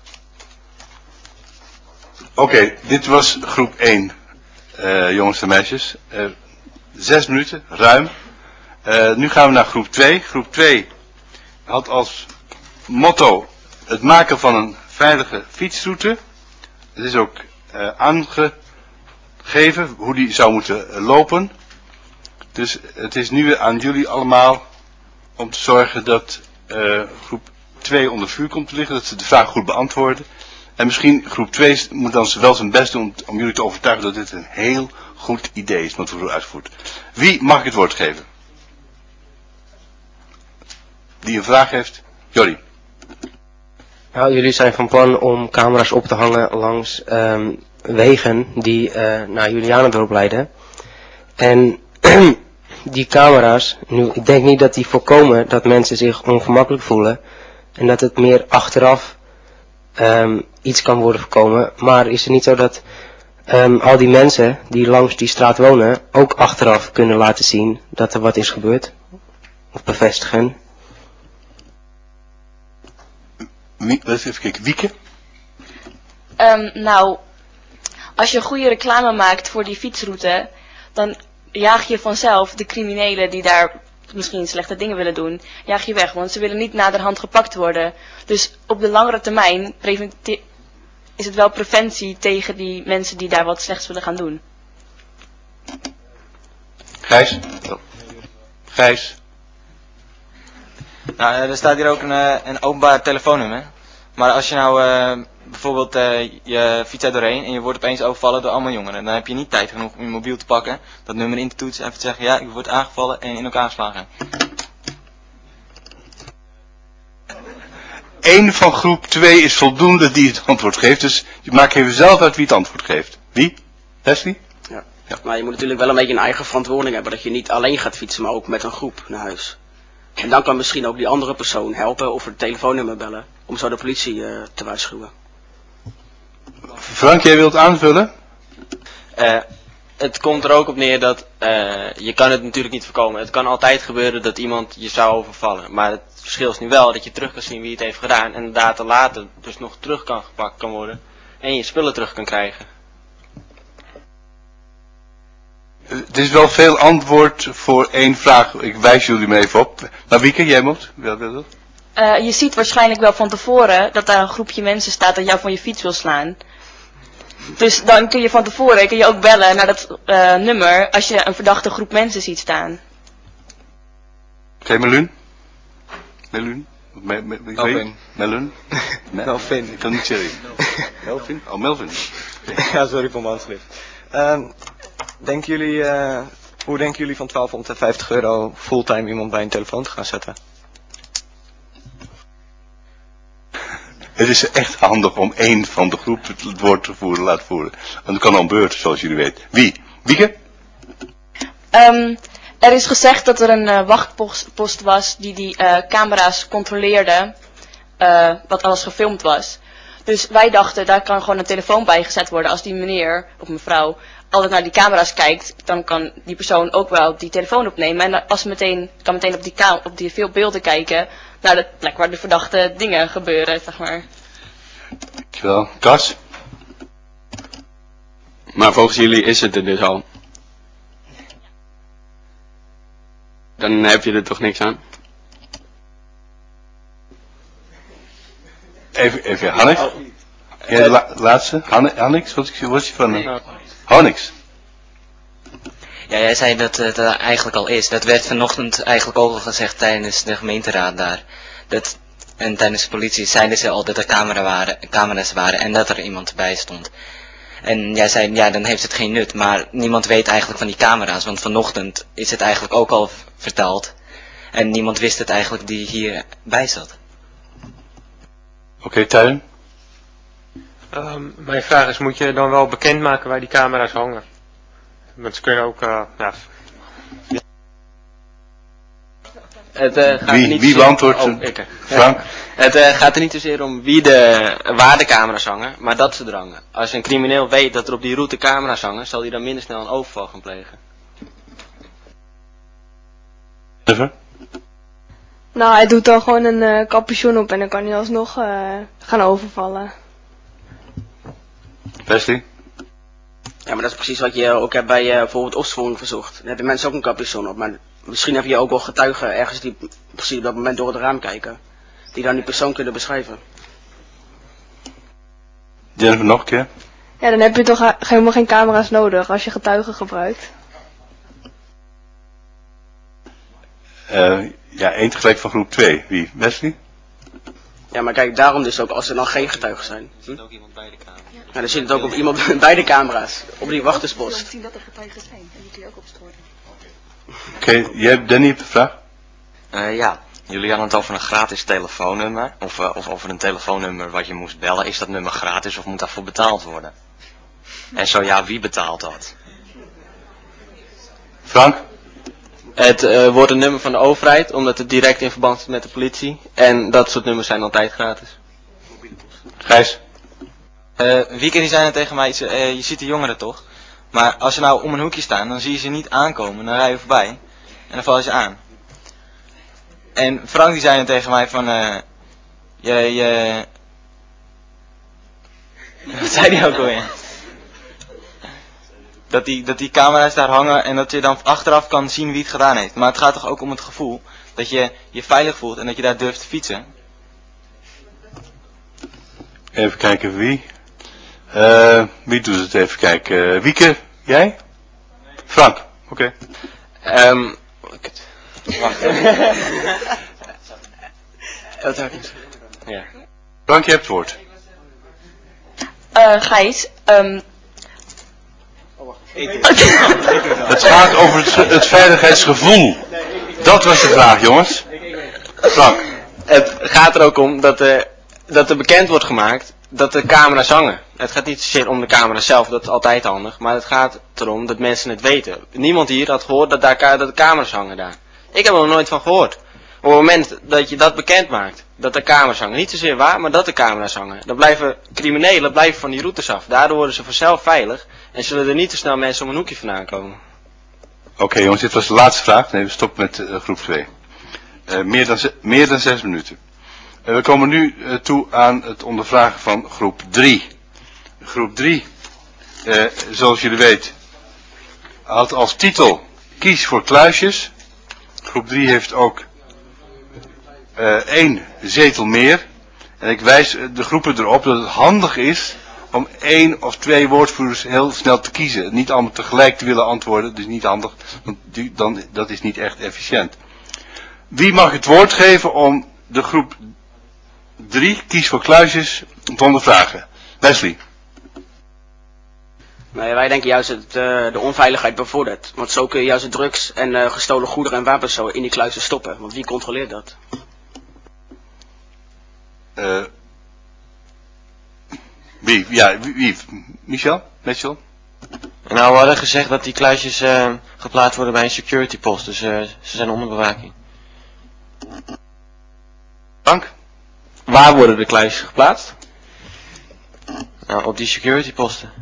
E: Oké, dit was groep 1, jongens en meisjes. 6 minuten, ruim. Nu gaan we naar groep 2. Groep 2 had als motto het maken van een veilige fietsroute. Het is ook aangegeven hoe die zou moeten lopen. Dus het is nu aan jullie allemaal om te zorgen dat groep 2 onder vuur komt te liggen, dat ze de vraag goed beantwoorden. En misschien groep 2 moet dan wel zijn best doen om jullie te overtuigen dat dit een heel goed idee is wat we uitvoert. Wie mag ik het woord geven? Die een vraag heeft? Jordi.
I: Nou, jullie zijn van plan om camera's op te hangen langs wegen die naar Julianendorp leiden. En die camera's, nu, ik denk niet dat die voorkomen dat mensen zich ongemakkelijk voelen. En dat het meer achteraf iets kan worden voorkomen. Maar is het niet zo dat al die mensen die langs die straat wonen ook achteraf kunnen laten zien dat er wat is gebeurd? Of bevestigen?
E: Even kijken, Wieke?
Q: Nou, als je goede reclame maakt voor die fietsroute, dan jaag je vanzelf de criminelen die daar misschien slechte dingen willen doen, jaag je weg, want ze willen niet naderhand gepakt worden. Dus op de langere termijn is het wel preventie tegen die mensen die daar wat slechts willen gaan doen.
E: Gijs? Gijs?
J: Nou, er staat hier ook een openbaar telefoonnummer. Maar als je nou bijvoorbeeld je fiets er doorheen en je wordt opeens overvallen door allemaal jongeren, dan heb je niet tijd genoeg om je mobiel te pakken, dat nummer in te toetsen en te zeggen, ja, ik word aangevallen en in elkaar geslagen.
E: Eén van groep 2 is voldoende die het antwoord geeft, dus je maakt even zelf uit wie het antwoord geeft. Wie? Leslie?
O: Ja. Maar je moet natuurlijk wel een beetje een eigen verantwoording hebben, dat je niet alleen gaat fietsen, maar ook met een groep naar huis. En dan kan misschien ook die andere persoon helpen of het telefoonnummer bellen, om zo de politie te waarschuwen.
E: Frank, jij wilt aanvullen?
P: Het komt er ook op neer dat je kan het natuurlijk niet voorkomen. Het kan altijd gebeuren dat iemand je zou overvallen. Maar het verschil is nu wel dat je terug kan zien wie het heeft gedaan. En data later dus nog terug kan gepakt kan worden. En je spullen terug kan krijgen.
E: Het is wel veel antwoord voor één vraag. Ik wijs jullie maar even op. Nou, Wieke, jij moet.
Q: Je ziet waarschijnlijk wel van tevoren dat daar een groepje mensen staat dat jou van je fiets wil slaan. Dus dan kun je van tevoren ook bellen naar dat nummer als je een verdachte groep mensen ziet staan.
E: Oké, Melun? Melun? Melvin. Melun?
P: Melvin.
E: Ik kan niet zeggen. Melvin? Oh, Melvin.
P: Ja, sorry voor mijn handschrift. Hoe denken jullie van €1250 fulltime iemand bij een telefoon te gaan zetten?
E: Het is echt handig om één van de groep het woord te laten voeren. Want het kan al beurt, zoals jullie weten. Wie? Wieke?
Q: Er is gezegd dat er een wachtpost was die camera's controleerde, wat alles gefilmd was. Dus wij dachten, daar kan gewoon een telefoon bij gezet worden. Als die meneer of mevrouw altijd naar die camera's kijkt, dan kan die persoon ook wel die telefoon opnemen. En als kan meteen op die veel beelden kijken naar de plek waar de verdachte dingen gebeuren, zeg maar.
E: Dankjewel. Kas?
R: Maar volgens jullie is het er dus al. Dan heb je er toch niks aan?
E: Even Hannes? Ja, de laatste. Hannes, wat is je van? Hannes.
H: Ja, jij zei dat het er eigenlijk al is. Dat werd vanochtend eigenlijk ook al gezegd tijdens de gemeenteraad daar. En tijdens de politie zeiden ze al dat er camera's waren en dat er iemand bij stond. En jij zei, ja, dan heeft het geen nut. Maar niemand weet eigenlijk van die camera's. Want vanochtend is het eigenlijk ook al verteld. En niemand wist het eigenlijk die hierbij zat.
E: Oké, Tuin?
F: Mijn vraag is, moet je dan wel bekendmaken waar die camera's hangen? Want ze kunnen ook,
E: Wie beantwoordt? Frank?
P: Het gaat er niet zozeer om waar de camera's hangen, maar dat ze er hangen. Als een crimineel weet dat er op die route camera's hangen, zal hij dan minder snel een overval gaan plegen.
E: Even?
K: Nou, hij doet dan gewoon een capuchon op en dan kan hij alsnog gaan overvallen.
E: Wesley?
O: Ja, maar dat is precies wat je ook hebt bij bijvoorbeeld opsporing verzocht. Dan hebben mensen ook een capuchon op, maar misschien heb je ook wel getuigen ergens die precies op dat moment door het raam kijken. Die dan die persoon kunnen beschrijven.
E: Jennifer, nog een keer?
K: Ja, dan heb je toch helemaal geen camera's nodig als je getuigen gebruikt.
E: Ja, 1 tegelijk van groep 2. Wie? Wesley?
O: Ja, maar kijk, daarom dus ook, als er dan geen getuigen zijn. Ja, dan zit het ook op iemand bij de camera's, op die wachterspost.
C: Je zien dat er getuigen zijn en die kun je ook opsporen.
E: Oké, jij hebt Danny een vraag?
S: Ja, jullie hadden het over een gratis telefoonnummer, of over een telefoonnummer wat je moest bellen. Is dat nummer gratis of moet daarvoor betaald worden? En zo ja, wie betaalt dat?
E: Frank?
P: Het wordt een nummer van de overheid, omdat het direct in verband is met de politie. En dat soort nummers zijn altijd gratis.
E: Gijs?
J: Wieke die zei net tegen mij, je ziet de jongeren toch? Maar als ze nou om een hoekje staan, dan zie je ze niet aankomen. Dan rij je voorbij en dan val je ze aan. En Frank die zei net tegen mij van, wat zei die ook alweer? Dat die camera's daar hangen en dat je dan achteraf kan zien wie het gedaan heeft. Maar het gaat toch ook om het gevoel dat je je veilig voelt en dat je daar durft te fietsen.
E: Even kijken wie. Wie doet het? Even kijken. Wieke, jij? Frank, oké.
P: Wacht. Ja.
E: Frank, je hebt het woord.
Q: Gijs,
E: Het gaat over het veiligheidsgevoel. Dat was de vraag, jongens. Frank.
P: Het gaat er ook om dat er bekend wordt gemaakt dat de camera's hangen. Het gaat niet zozeer om de camera zelf, dat is altijd handig. Maar het gaat erom dat mensen het weten. Niemand hier had gehoord dat de camera's hangen daar. Ik heb er nog nooit van gehoord. Op het moment dat je dat bekend maakt, dat de camera's hangen. Niet zozeer waar, maar dat de camera's hangen. Dan blijven criminelen van die routes af. Daardoor worden ze vanzelf veilig. En zullen er niet te snel mensen om een hoekje vandaan komen.
E: Oké, jongens, dit was de laatste vraag. Nee, we stoppen met groep 2. Meer dan 6 minuten. We komen nu toe aan het ondervragen van groep 3. Groep 3, zoals jullie weten, had als titel Kies voor kluisjes. Groep 3 heeft ook 1 zetel meer. En ik wijs de groepen erop dat het handig is om 1 of 2 woordvoerders heel snel te kiezen. Niet allemaal tegelijk te willen antwoorden, dat is niet handig, want dat is niet echt efficiënt. Wie mag het woord geven om de groep 3, Kies voor kluisjes, te ondervragen? Wesley.
O: Nee, wij denken juist dat de onveiligheid bevordert. Want zo kun je juist de drugs en gestolen goederen en wapens zo in die kluizen stoppen. Want wie controleert dat?
E: Wie? Ja, wie? Michel? Mitchell?
S: Nou, we hadden gezegd dat die kluisjes geplaatst worden bij een security post, dus ze zijn onder bewaking.
E: Frank?
P: Waar worden de kluisjes geplaatst?
S: Nou, op die security posten.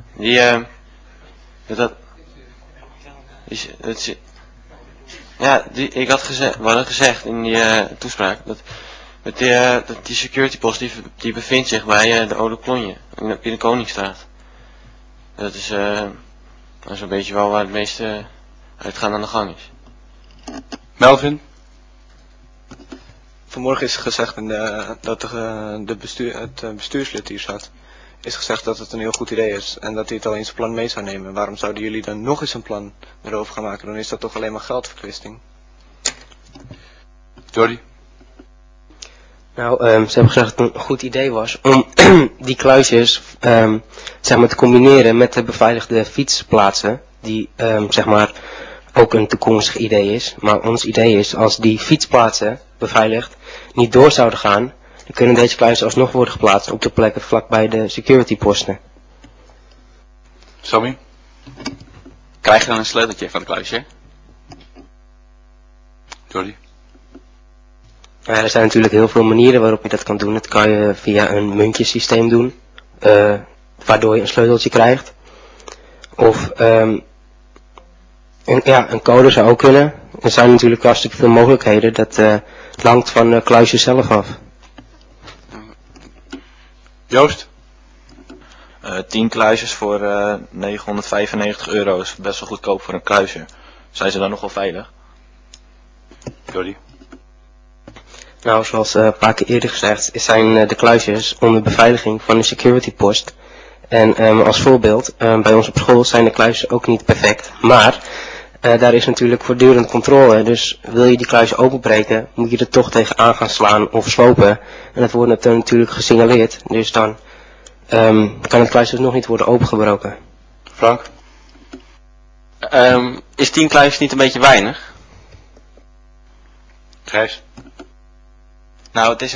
S: We hadden gezegd in die toespraak dat die security post die bevindt zich bij de Oude Klonje in de Koningsstraat. Dat is zo'n beetje wel waar het meeste uitgaan aan de gang is.
E: Melvin?
T: Vanmorgen is gezegd dat het bestuurslid hier zat, is gezegd dat het een heel goed idee is en dat hij het al in zijn plan mee zou nemen. Waarom zouden jullie dan nog eens een plan erover gaan maken? Dan is dat toch alleen maar geldverkwisting.
E: Jordi?
I: Nou, ze hebben gezegd dat het een goed idee was om die kluisjes zeg maar te combineren met de beveiligde fietsplaatsen, die zeg maar ook een toekomstig idee is. Maar ons idee is, als die fietsplaatsen beveiligd niet door zouden gaan, dan kunnen deze kluisjes alsnog worden geplaatst op de plekken vlakbij de security posten.
E: Sammy?
M: Krijg je dan een sleuteltje van het kluisje?
E: Jordi?
I: Ja, er zijn natuurlijk heel veel manieren waarop je dat kan doen. Dat kan je via een muntjesysteem doen, waardoor je een sleuteltje krijgt. Of een code zou ook kunnen. Er zijn natuurlijk hartstikke veel mogelijkheden. Dat het hangt van de kluisjes zelf af.
E: Joost?
D: 10 kluisjes voor €995 is best wel goedkoop voor een kluisje. Zijn ze dan nog wel veilig?
E: Jordi?
I: Nou, zoals een paar keer eerder gezegd, zijn de kluisjes onder beveiliging van de security post. En als voorbeeld, bij ons op school zijn de kluisjes ook niet perfect. Maar Daar is natuurlijk voortdurend controle. Dus wil je die kluis openbreken, moet je er toch tegenaan gaan slaan of slopen. En dat wordt natuurlijk gesignaleerd. Dus dan kan het kluis dus nog niet worden opengebroken.
E: Frank?
P: Is 10 kluisjes niet een beetje weinig?
E: Gijs?
J: Nou, het is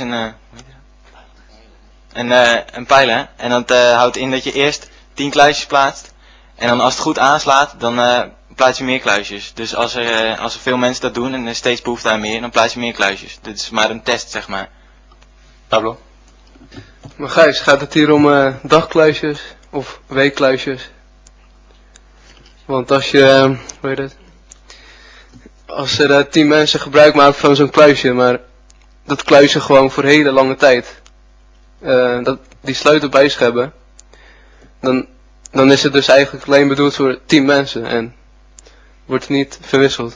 J: een pijler. En dat houdt in dat je eerst 10 kluisjes plaatst. En dan als het goed aanslaat, dan plaats je meer kluisjes. Dus als er veel mensen dat doen en er steeds behoefte aan meer, dan plaats je meer kluisjes. Dit is maar een test, zeg maar.
E: Pablo?
U: Maar Gijs, gaat het hier om dagkluisjes of weekkluisjes? Want als je, als er 10 mensen gebruik maken van zo'n kluisje, maar dat kluisje gewoon voor hele lange tijd, die sleutel bij zich hebben, dan is het dus eigenlijk alleen bedoeld voor 10 mensen en wordt niet verwisseld.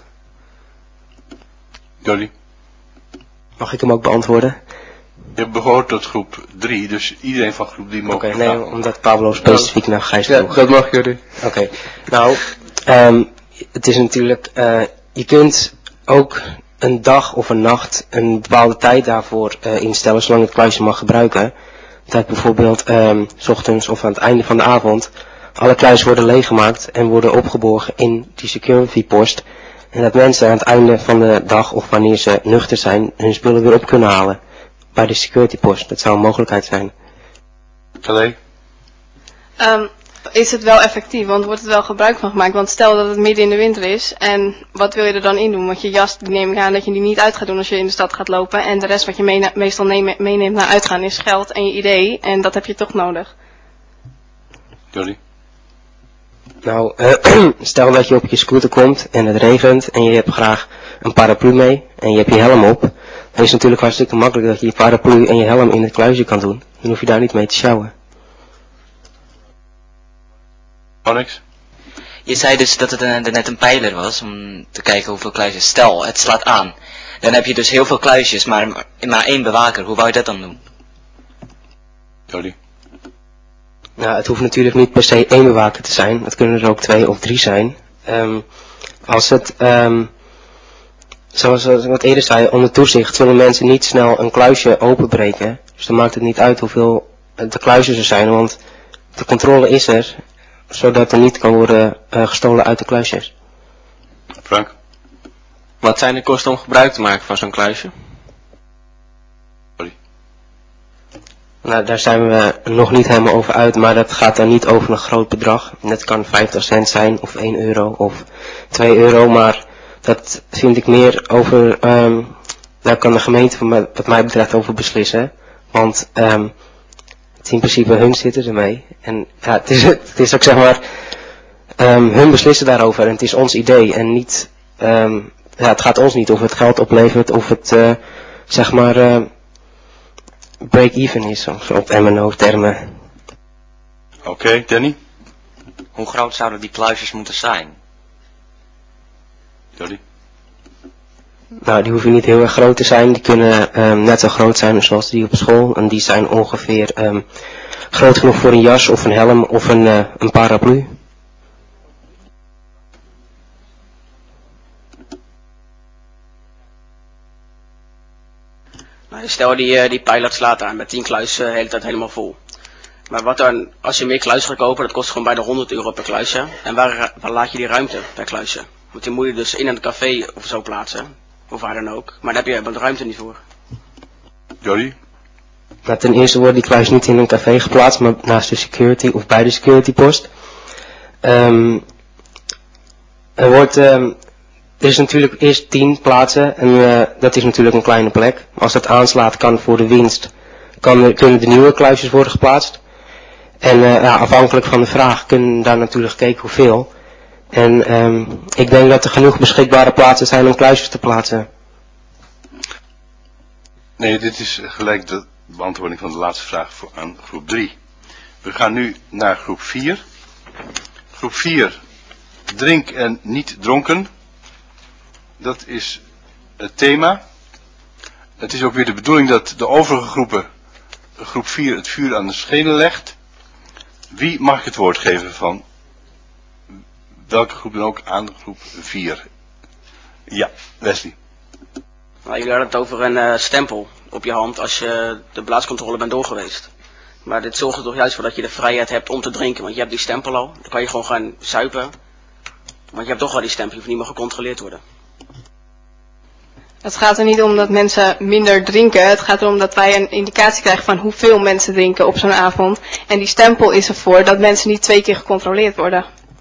E: Jordi?
I: Mag ik hem ook beantwoorden?
E: Je behoort tot groep 3, dus iedereen van groep 3 mag.
I: Oké, nee, omdat Pablo specifiek naar Gijs vroeg.
U: Ja, dat mag Jordi.
I: Oké, nou, het is natuurlijk, je kunt ook een dag of een nacht een bepaalde tijd daarvoor instellen, zolang je het kluisje mag gebruiken. Dat bijvoorbeeld 's ochtends of aan het einde van de avond alle kluisjes worden leeggemaakt en worden opgeborgen in die security post. En dat mensen aan het einde van de dag of wanneer ze nuchter zijn hun spullen weer op kunnen halen bij de security post. Dat zou een mogelijkheid zijn.
E: Allee?
V: Is het wel effectief, want wordt het wel gebruik van gemaakt? Want stel dat het midden in de winter is en wat wil je er dan in doen? Want je jas, die neem ik aan dat je die niet uit gaat doen als je in de stad gaat lopen. En de rest wat je meestal meeneemt naar uitgaan is geld en je idee. En dat heb je toch nodig.
E: Jordi?
I: Nou, stel dat je op je scooter komt en het regent en je hebt graag een paraplu mee en je hebt je helm op. Dan is het natuurlijk hartstikke makkelijk dat je je paraplu en je helm in het kluisje kan doen. Dan hoef je daar niet mee te sjouwen.
E: Onyx?
H: Je zei dus dat het net een pijler was om te kijken hoeveel kluisjes. Stel, het slaat aan. Dan heb je dus heel veel kluisjes, maar 1 bewaker. Hoe wou je dat dan doen?
E: Jordi?
I: Nou, het hoeft natuurlijk niet per se 1 bewaker te zijn. Het kunnen er ook 2 of 3 zijn. Als het, zoals ik wat eerder zei, onder toezicht zullen mensen niet snel een kluisje openbreken. Dus dan maakt het niet uit hoeveel de kluisjes er zijn, want de controle is er, zodat er niet kan worden gestolen uit de kluisjes.
E: Frank?
P: Wat zijn de kosten om gebruik te maken van zo'n kluisje?
I: Nou, daar zijn we nog niet helemaal over uit, maar dat gaat dan niet over een groot bedrag. Dat kan 50 cent zijn, of 1 euro, of 2 euro, maar dat vind ik meer over, daar kan de gemeente wat mij betreft over beslissen. Want het is in principe hun zitten ermee. En ja, het is ook zeg maar, hun beslissen daarover en het is ons idee. En niet, het gaat ons niet of het geld oplevert, of het, zeg maar, break-even is, of op MNO-termen.
E: Oké, Danny?
W: Hoe groot zouden die kluisjes moeten zijn?
E: Jordi?
I: Nou, die hoeven niet heel erg groot te zijn. Die kunnen net zo groot zijn zoals die op school. En die zijn ongeveer groot genoeg voor een jas of een helm of een paraplu.
O: Nou, stel die pilot slaat aan met 10 kluizen de hele tijd helemaal vol. Maar wat dan, als je meer kluizen gaat kopen, dat kost gewoon bijna 100 euro per kluisje. En waar laat je die ruimte per kluisje? Want die moet je dus in een café of zo plaatsen. Of waar dan ook. Maar daar heb je de ruimte niet voor.
E: Jordi?
I: Nou, ten eerste wordt die kluis niet in een café geplaatst, maar naast de security of bij de security post. Er is natuurlijk eerst 10 plaatsen en dat is natuurlijk een kleine plek. Als dat aanslaat kan voor de winst, kunnen de nieuwe kluisjes worden geplaatst. En afhankelijk van de vraag kunnen daar natuurlijk gekeken hoeveel. En ik denk dat er genoeg beschikbare plaatsen zijn om kluisjes te plaatsen.
E: Nee, dit is gelijk de beantwoording van de laatste vraag aan groep 3. We gaan nu naar groep 4. Groep 4, drink en niet dronken. Dat is het thema. Het is ook weer de bedoeling dat de overige groepen, groep 4, het vuur aan de schenen legt. Wie mag ik het woord geven van welke groep dan ook aan groep 4. Ja, Wesley.
O: Nou, jullie hadden het over een stempel op je hand als je de blaadscontrole bent doorgeweest. Maar dit zorgt er toch juist voor dat je de vrijheid hebt om te drinken. Want je hebt die stempel al. Dan kan je gewoon gaan zuipen. Want je hebt toch al die stempel. Je hoeft niet meer gecontroleerd worden.
V: Het gaat er niet om dat mensen minder drinken. Het gaat erom dat wij een indicatie krijgen van hoeveel mensen drinken op zo'n avond. En die stempel is ervoor dat mensen niet 2 keer gecontroleerd worden.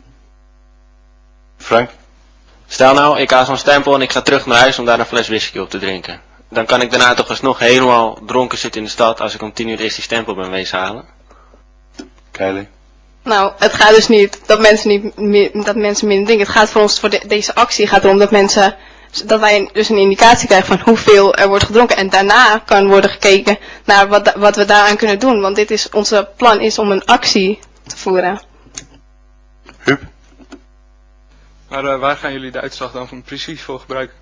E: Frank?
P: Stel nou, ik haal zo'n stempel en ik ga terug naar huis om daar een fles whisky op te drinken. Dan kan ik daarna toch alsnog helemaal dronken zitten in de stad als ik om 10 uur eerst die stempel ben wezen halen.
E: Kylie?
V: Nou, het gaat dus niet dat mensen minder drinken. Het gaat voor ons, voor deze actie gaat erom dat wij dus een indicatie krijgen van hoeveel er wordt gedronken. En daarna kan worden gekeken naar wat we daaraan kunnen doen. Want onze plan is om een actie te voeren.
E: Huub?
L: Maar waar gaan jullie de uitslag dan van precies voor gebruiken?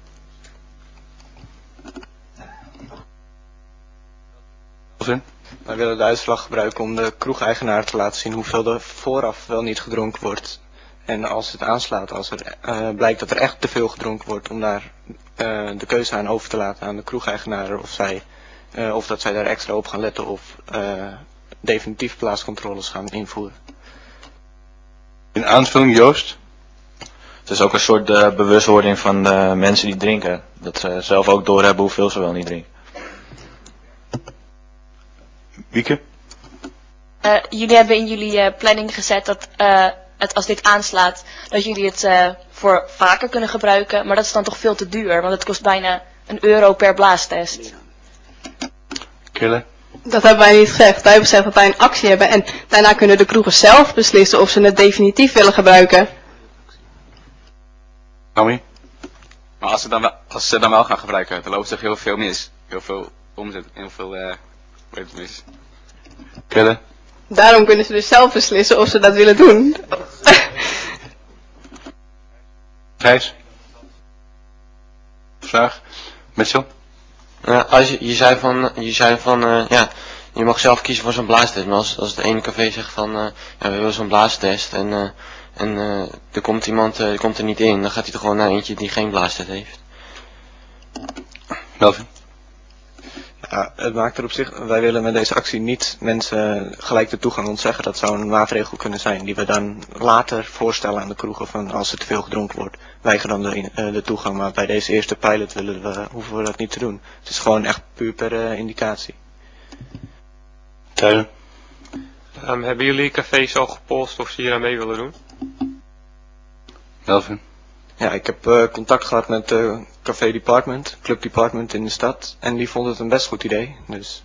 T: Wij willen de uitslag gebruiken om de kroegeigenaar te laten zien hoeveel er vooraf wel niet gedronken wordt. En als het aanslaat, als er blijkt dat er echt te veel gedronken wordt, om daar de keuze aan over te laten aan de kroegeigenaar of dat zij daar extra op gaan letten of definitief plaatscontroles gaan invoeren.
E: In aanvulling, Joost?
D: Het is ook een soort bewustwording van de mensen die drinken. Dat ze zelf ook doorhebben hoeveel ze wel niet drinken.
E: Wieke?
Q: Jullie hebben in jullie planning gezet dat als dit aanslaat, dat jullie het voor vaker kunnen gebruiken. Maar dat is dan toch veel te duur, want het kost bijna €1 per blaastest.
E: Kille?
V: Dat hebben wij niet gezegd. Wij hebben gezegd dat wij een actie hebben. En daarna kunnen de kroegen zelf beslissen of ze het definitief willen gebruiken.
E: Nami?
M: Maar als ze dan wel gaan gebruiken, dan loopt er heel veel mis. Heel veel omzet, heel veel mis.
E: Kille?
V: Daarom kunnen ze dus zelf beslissen of ze dat willen doen.
E: Gijs? Vraag? Mitchell?
S: Als je zei van je mag zelf kiezen voor zo'n blaastest. Maar als het ene café zegt van we willen zo'n blaastest en er komt iemand die komt er niet in, dan gaat hij toch gewoon naar eentje die geen blaastest heeft.
E: Melvin?
T: Ja, het maakt er op zich, wij willen met deze actie niet mensen gelijk de toegang ontzeggen. Dat zou een maatregel kunnen zijn die we dan later voorstellen aan de kroegen van als er te veel gedronken wordt, weiger dan de toegang. Maar bij deze eerste pilot hoeven we dat niet te doen. Het is gewoon echt puur per indicatie.
E: Tuin?
F: Hebben jullie cafés al gepolst of ze hier aan mee willen doen?
E: Melvin?
T: Ja, ik heb contact gehad met Café Department, Club Department in de stad. En die vonden het een best goed idee. Dus.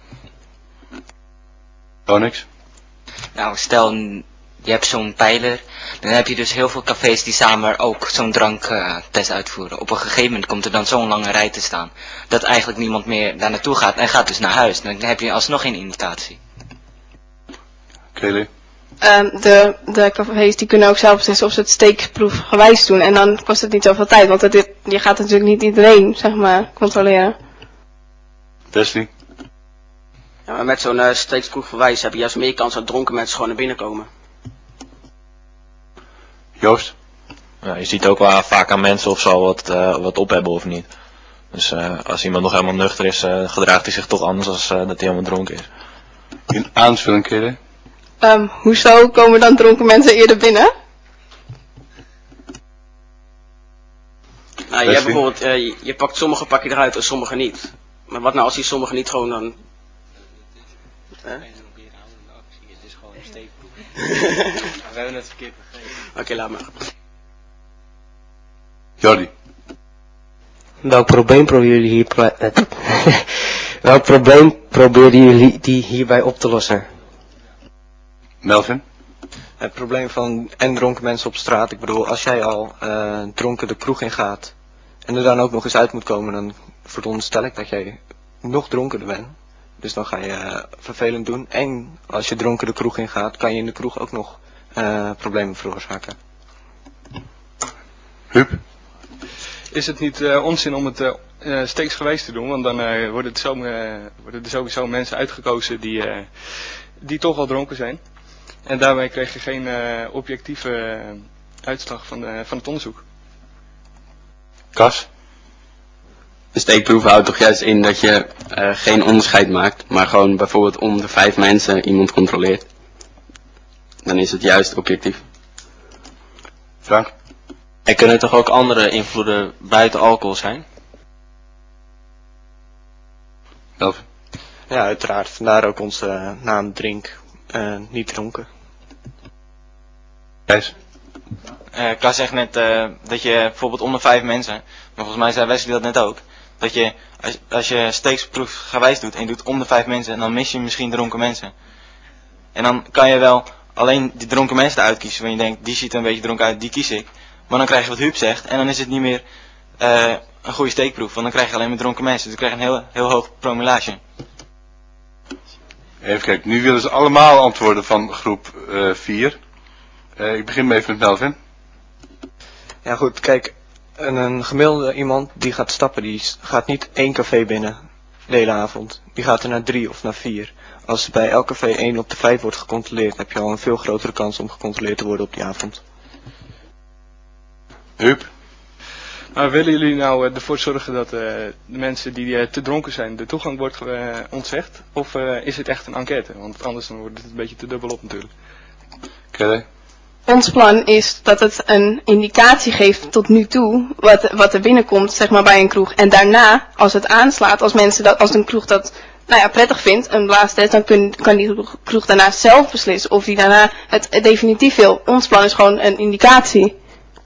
E: Niks?
H: Nou, stel je hebt zo'n pijler. Dan heb je dus heel veel cafés die samen ook zo'n dranktest uitvoeren. Op een gegeven moment komt er dan zo'n lange rij te staan. Dat eigenlijk niemand meer daar naartoe gaat en gaat dus naar huis. Dan heb je alsnog geen indicatie.
E: Kelly?
V: De cafés die kunnen ook zelf beslissen of ze het steekproefgewijs doen. En dan kost het niet zoveel tijd. Want je gaat natuurlijk niet iedereen, zeg maar, controleren.
E: Wesley?
O: Ja, maar met zo'n steekproefgewijs heb je juist meer kans dat dronken mensen gewoon naar binnen komen.
E: Joost?
D: Ja, je ziet ook wel vaak aan mensen of ze al wat op hebben of niet. Dus als iemand nog helemaal nuchter is, gedraagt hij zich toch anders dan dat hij helemaal dronken is.
E: In aanvulling, Kelly?
V: Hoezo komen dan dronken mensen eerder binnen?
O: Nou, je hebt bijvoorbeeld, je pakt sommige pak je eruit en sommige niet. Maar wat nou als die sommige niet gewoon dan...
P: We hebben het verkeerd begrepen.
O: Oké, laat maar.
E: Jordi?
I: Welk probleem proberen jullie die hierbij op te lossen?
E: Melvin?
T: Het probleem van dronken mensen op straat. Ik bedoel, als jij al dronken de kroeg in gaat en er dan ook nog eens uit moet komen, dan veronderstel ik dat jij nog dronkerder bent. Dus dan ga je vervelend doen. En als je dronken de kroeg in gaat, kan je in de kroeg ook nog problemen veroorzaken.
E: Huub?
L: Is het niet onzin om het steeksgewijs te doen? Want dan worden er sowieso mensen uitgekozen die toch al dronken zijn. En daarbij krijg je geen objectieve uitslag van het onderzoek.
E: Kas?
R: De steekproef houdt toch juist in dat je geen onderscheid maakt, maar gewoon bijvoorbeeld om de 5 mensen iemand controleert. Dan is het juist objectief.
E: Frank?
S: Er kunnen toch ook andere invloeden buiten alcohol zijn?
E: Elf?
T: Ja, uiteraard. Vandaar ook onze naam Drink, niet dronken.
E: Gijs?
J: Klaas zegt net dat je bijvoorbeeld onder 5 mensen, maar volgens mij zei Wesley dat net ook, dat je als je steekproef gewijs doet en je doet om de 5 mensen, dan mis je misschien dronken mensen. En dan kan je wel alleen die dronken mensen eruit kiezen, want je denkt die ziet er een beetje dronken uit, die kies ik. Maar dan krijg je wat Huub zegt en dan is het niet meer een goede steekproef, want dan krijg je alleen maar dronken mensen. Dus dan krijg je een heel hoog promillage.
E: Even kijken, nu willen ze allemaal antwoorden van groep 4. Ik begin even met Melvin.
T: Ja goed, kijk, een gemiddelde iemand die gaat stappen, die gaat niet 1 café binnen de hele avond. Die gaat er naar 3 of naar 4. Als bij elk café 1 op de 5 wordt gecontroleerd, heb je al een veel grotere kans om gecontroleerd te worden op die avond.
E: Huub?
L: Maar willen jullie nou ervoor zorgen dat de mensen die te dronken zijn de toegang wordt ontzegd? Of is het echt een enquête? Want anders dan wordt het een beetje te dubbel op natuurlijk.
E: Kelly?
V: Ons plan is dat het een indicatie geeft tot nu toe wat er binnenkomt, zeg maar, bij een kroeg. En daarna, als het aanslaat, als een kroeg dat prettig vindt, een blaastest, dan kan die kroeg daarna zelf beslissen of die daarna het definitief wil. Ons plan is gewoon een indicatie.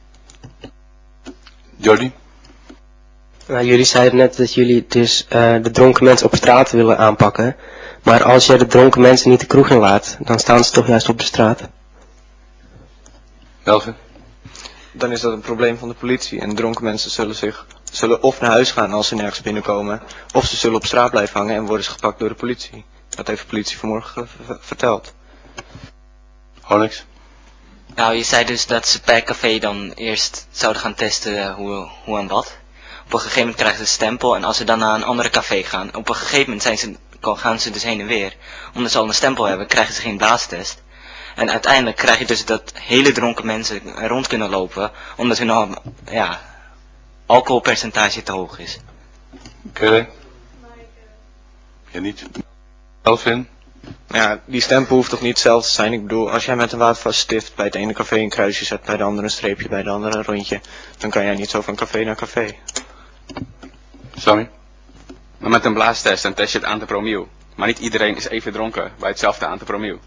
E: Jordi?
I: Nou, jullie zeiden net dat jullie dus de dronken mensen op straat willen aanpakken. Maar als je de dronken mensen niet de kroeg in laat, dan staan ze toch juist op de straat.
E: Melvin?
T: Dan is dat een probleem van de politie en dronken mensen zullen of naar huis gaan als ze nergens binnenkomen, of ze zullen op straat blijven hangen en worden ze gepakt door de politie. Dat heeft de politie vanmorgen verteld.
E: Onyx?
H: Nou, je zei dus dat ze per café dan eerst zouden gaan testen hoe en wat. Op een gegeven moment krijgen ze een stempel en als ze dan naar een andere café gaan, op een gegeven moment gaan ze dus heen en weer. Omdat ze al een stempel hebben, krijgen ze geen blaastest. En uiteindelijk krijg je dus dat hele dronken mensen rond kunnen lopen, omdat hun alcoholpercentage te hoog is.
E: Oké. Ja, niet. Melvin?
T: Ja, die stempel hoeft toch niet hetzelfde te zijn. Ik bedoel, als jij met een watervast stift bij het ene café een kruisje zet, bij de andere een streepje, bij de andere een rondje, dan kan jij niet zo van café naar café.
E: Sammy?
M: Maar met een blaastest dan test je het aantal promiel. Maar niet iedereen is even dronken bij hetzelfde aantal promiel.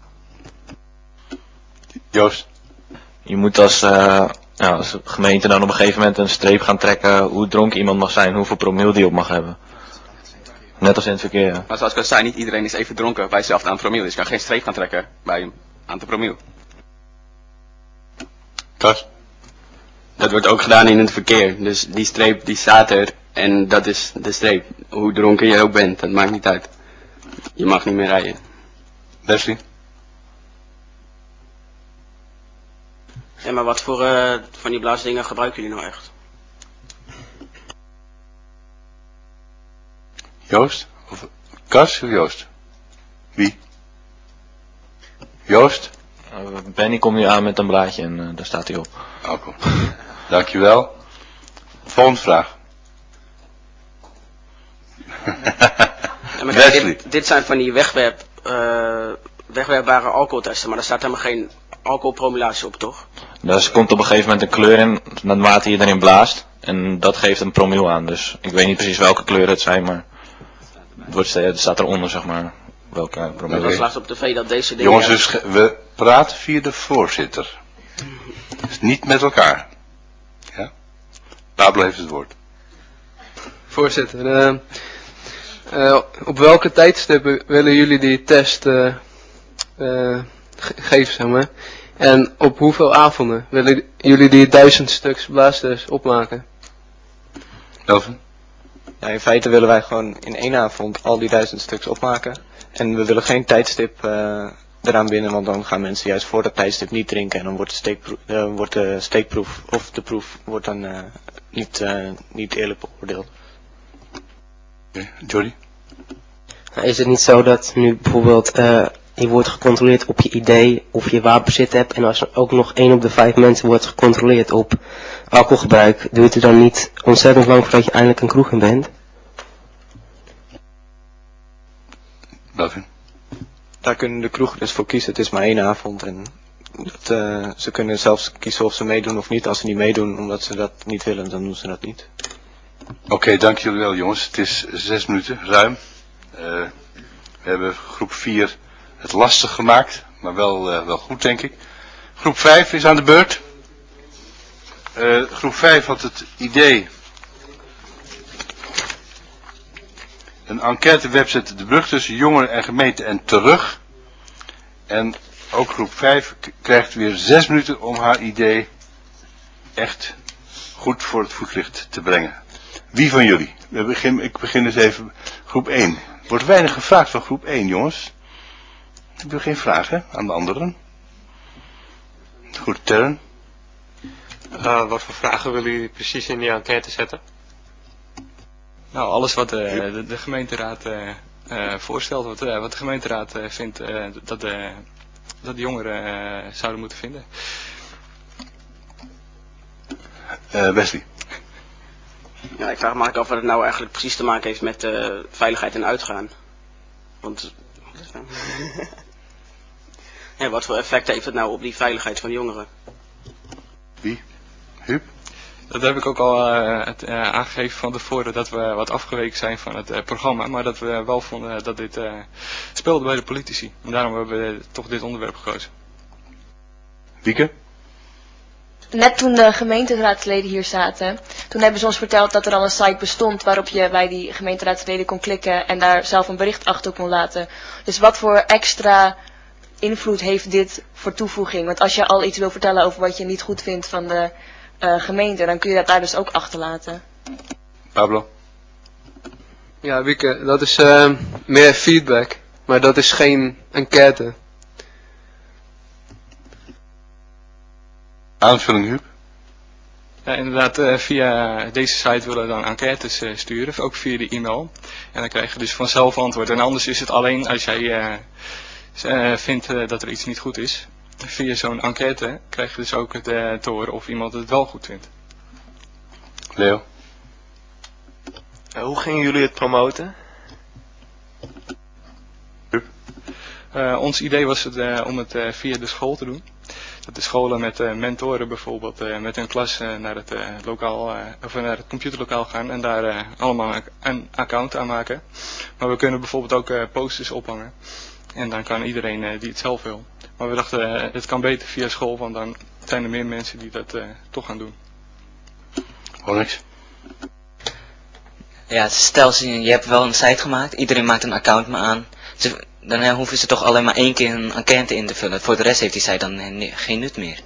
E: Joost?
D: Je moet als gemeente dan op een gegeven moment een streep gaan trekken hoe dronken iemand mag zijn, hoeveel promiel die op mag hebben. Net als in het verkeer, ja.
M: Maar zoals ik al zei, niet iedereen is even dronken bij hetzelfde aantal promiel. Dus je kan geen streep gaan trekken bij een aantal promiel.
E: Kas?
R: Dat wordt ook gedaan in het verkeer. Dus die streep die staat er en dat is de streep. Hoe dronken je ook bent, dat maakt niet uit. Je mag niet meer rijden.
E: Wesley?
O: Ja, maar wat voor van die blaasdingen gebruiken jullie nou echt?
E: Joost? Of Kas of Joost? Wie? Joost?
D: Benny komt nu aan met een blaadje en daar staat hij op.
E: Oké. Dankjewel. Volgende vraag.
O: Ja, maar kijk, dit zijn van die wegwerpbare alcoholtesten, maar daar staat helemaal geen alcoholpromillage op, toch?
D: Dus komt op een gegeven moment een kleur in, naarmate je erin blaast. En dat geeft een promiel aan. Dus ik weet niet precies welke kleuren het zijn, maar het staat eronder, zeg maar, welke promiel.
O: Dat was laatst op tv dat deze dingen...
E: Jongens, dus we praten via de voorzitter. Dus niet met elkaar. Ja? Pablo heeft het woord.
U: Voorzitter, op welke tijdstippen willen jullie die test geven, zeg maar? En op hoeveel avonden willen jullie die 1000 stuks blaastest opmaken?
E: Elvin?
T: Ja, in feite willen wij gewoon in 1 avond al die 1000 stuks opmaken. En we willen geen tijdstip eraan binnen, want dan gaan mensen juist voor dat tijdstip niet drinken. En dan wordt de steekproef of de proef wordt dan niet eerlijk beoordeeld.
E: Okay. Jordi?
I: Is het niet zo dat nu bijvoorbeeld je wordt gecontroleerd op je idee of je wapenbezit hebt. En als er ook nog 1 op de 5 mensen wordt gecontroleerd op alcoholgebruik, duurt het dan niet ontzettend lang voordat je eindelijk een kroeg in bent?
E: Melvin?
T: Daar kunnen de kroegen dus voor kiezen. Het is maar 1 avond en ze kunnen zelfs kiezen of ze meedoen of niet. Als ze niet meedoen omdat ze dat niet willen, dan doen ze dat niet.
E: Oké, dank jullie wel jongens. Het is 6 minuten, ruim. We hebben groep 4 het lastig gemaakt, maar wel goed denk ik. Groep 5 is aan de beurt. Groep 5 had het idee een enquêtewebsite De Brug tussen jongeren en gemeente en terug. En ook groep 5 krijgt weer 6 minuten om haar idee echt goed voor het voetlicht te brengen. Wie van jullie? Ik begin dus even groep 1. Er wordt weinig gevraagd van groep 1, jongens. Ik wil geen vragen aan de anderen. Goed, Terren.
F: Wat voor vragen willen jullie precies in die enquête zetten?
L: Nou, alles wat de gemeenteraad voorstelt, wat de gemeenteraad vindt dat de jongeren zouden moeten vinden.
E: Wesley.
O: Ja, ik vraag me eigenlijk af wat het nou eigenlijk precies te maken heeft met veiligheid en uitgaan. Want ja, wat voor effect heeft het nou op die veiligheid van de jongeren?
E: Wie? Huub?
L: Dat heb ik ook al aangegeven van tevoren, dat we wat afgeweken zijn van het programma. Maar dat we wel vonden dat dit speelde bij de politici. En daarom hebben we toch dit onderwerp gekozen.
E: Wieke?
Q: Net toen de gemeenteraadsleden hier zaten, toen hebben ze ons verteld dat er al een site bestond waarop je bij die gemeenteraadsleden kon klikken en daar zelf een bericht achter kon laten. Dus wat voor extra invloed heeft dit voor toevoeging? Want als je al iets wil vertellen over wat je niet goed vindt van de gemeente, dan kun je dat daar dus ook achterlaten.
E: Pablo?
U: Ja, Wieke, dat is meer feedback, maar dat is geen enquête.
E: Aanvulling, Huub?
L: Ja, inderdaad, via deze site willen we dan enquêtes sturen, ook via de e-mail. En dan krijg je dus vanzelf antwoord. En anders is het alleen als jij vindt dat er iets niet goed is. Via zo'n enquête krijg je dus ook te horen of iemand het wel goed vindt.
E: Leo?
S: Hoe gingen jullie het promoten?
L: Ons idee was het om het via de school te doen. Dat de scholen met mentoren bijvoorbeeld met hun klas naar het naar het computerlokaal gaan en daar allemaal een account aanmaken. Maar we kunnen bijvoorbeeld ook posters ophangen. En dan kan iedereen die het zelf wil. Maar we dachten, het kan beter via school, want dan zijn er meer mensen die dat toch gaan doen.
E: Onyx?
H: Ja, stel je hebt wel een site gemaakt, iedereen maakt een account maar aan. Dan hoeven ze toch alleen maar 1 keer een enquête in te vullen. Voor de rest heeft die site dan geen nut meer.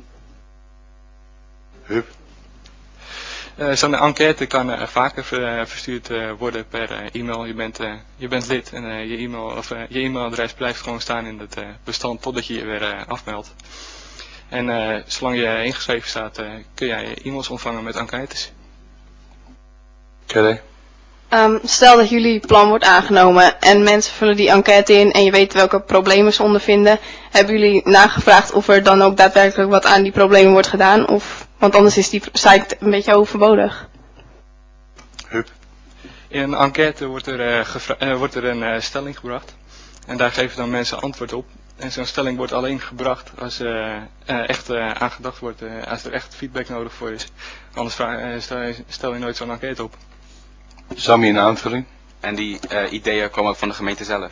E: Huub?
L: Zo'n enquête kan vaker verstuurd worden per e-mail. Je bent lid en je e-mailadres blijft gewoon staan in het bestand totdat je je weer afmeldt. En zolang je ingeschreven staat kun jij e-mails ontvangen met enquêtes.
E: Kelly?
V: Stel dat jullie plan wordt aangenomen en mensen vullen die enquête in en je weet welke problemen ze ondervinden. Hebben jullie nagevraagd of er dan ook daadwerkelijk wat aan die problemen wordt gedaan? Want anders is die site een beetje overbodig.
E: Huub?
L: In een enquête wordt er een stelling gebracht. En daar geven dan mensen antwoord op. En zo'n stelling wordt alleen gebracht als echt aangedacht wordt, als er echt feedback nodig voor is. Anders stel je nooit zo'n enquête op.
E: Sammy, een aanvulling?
M: En die ideeën komen ook van de gemeente zelf.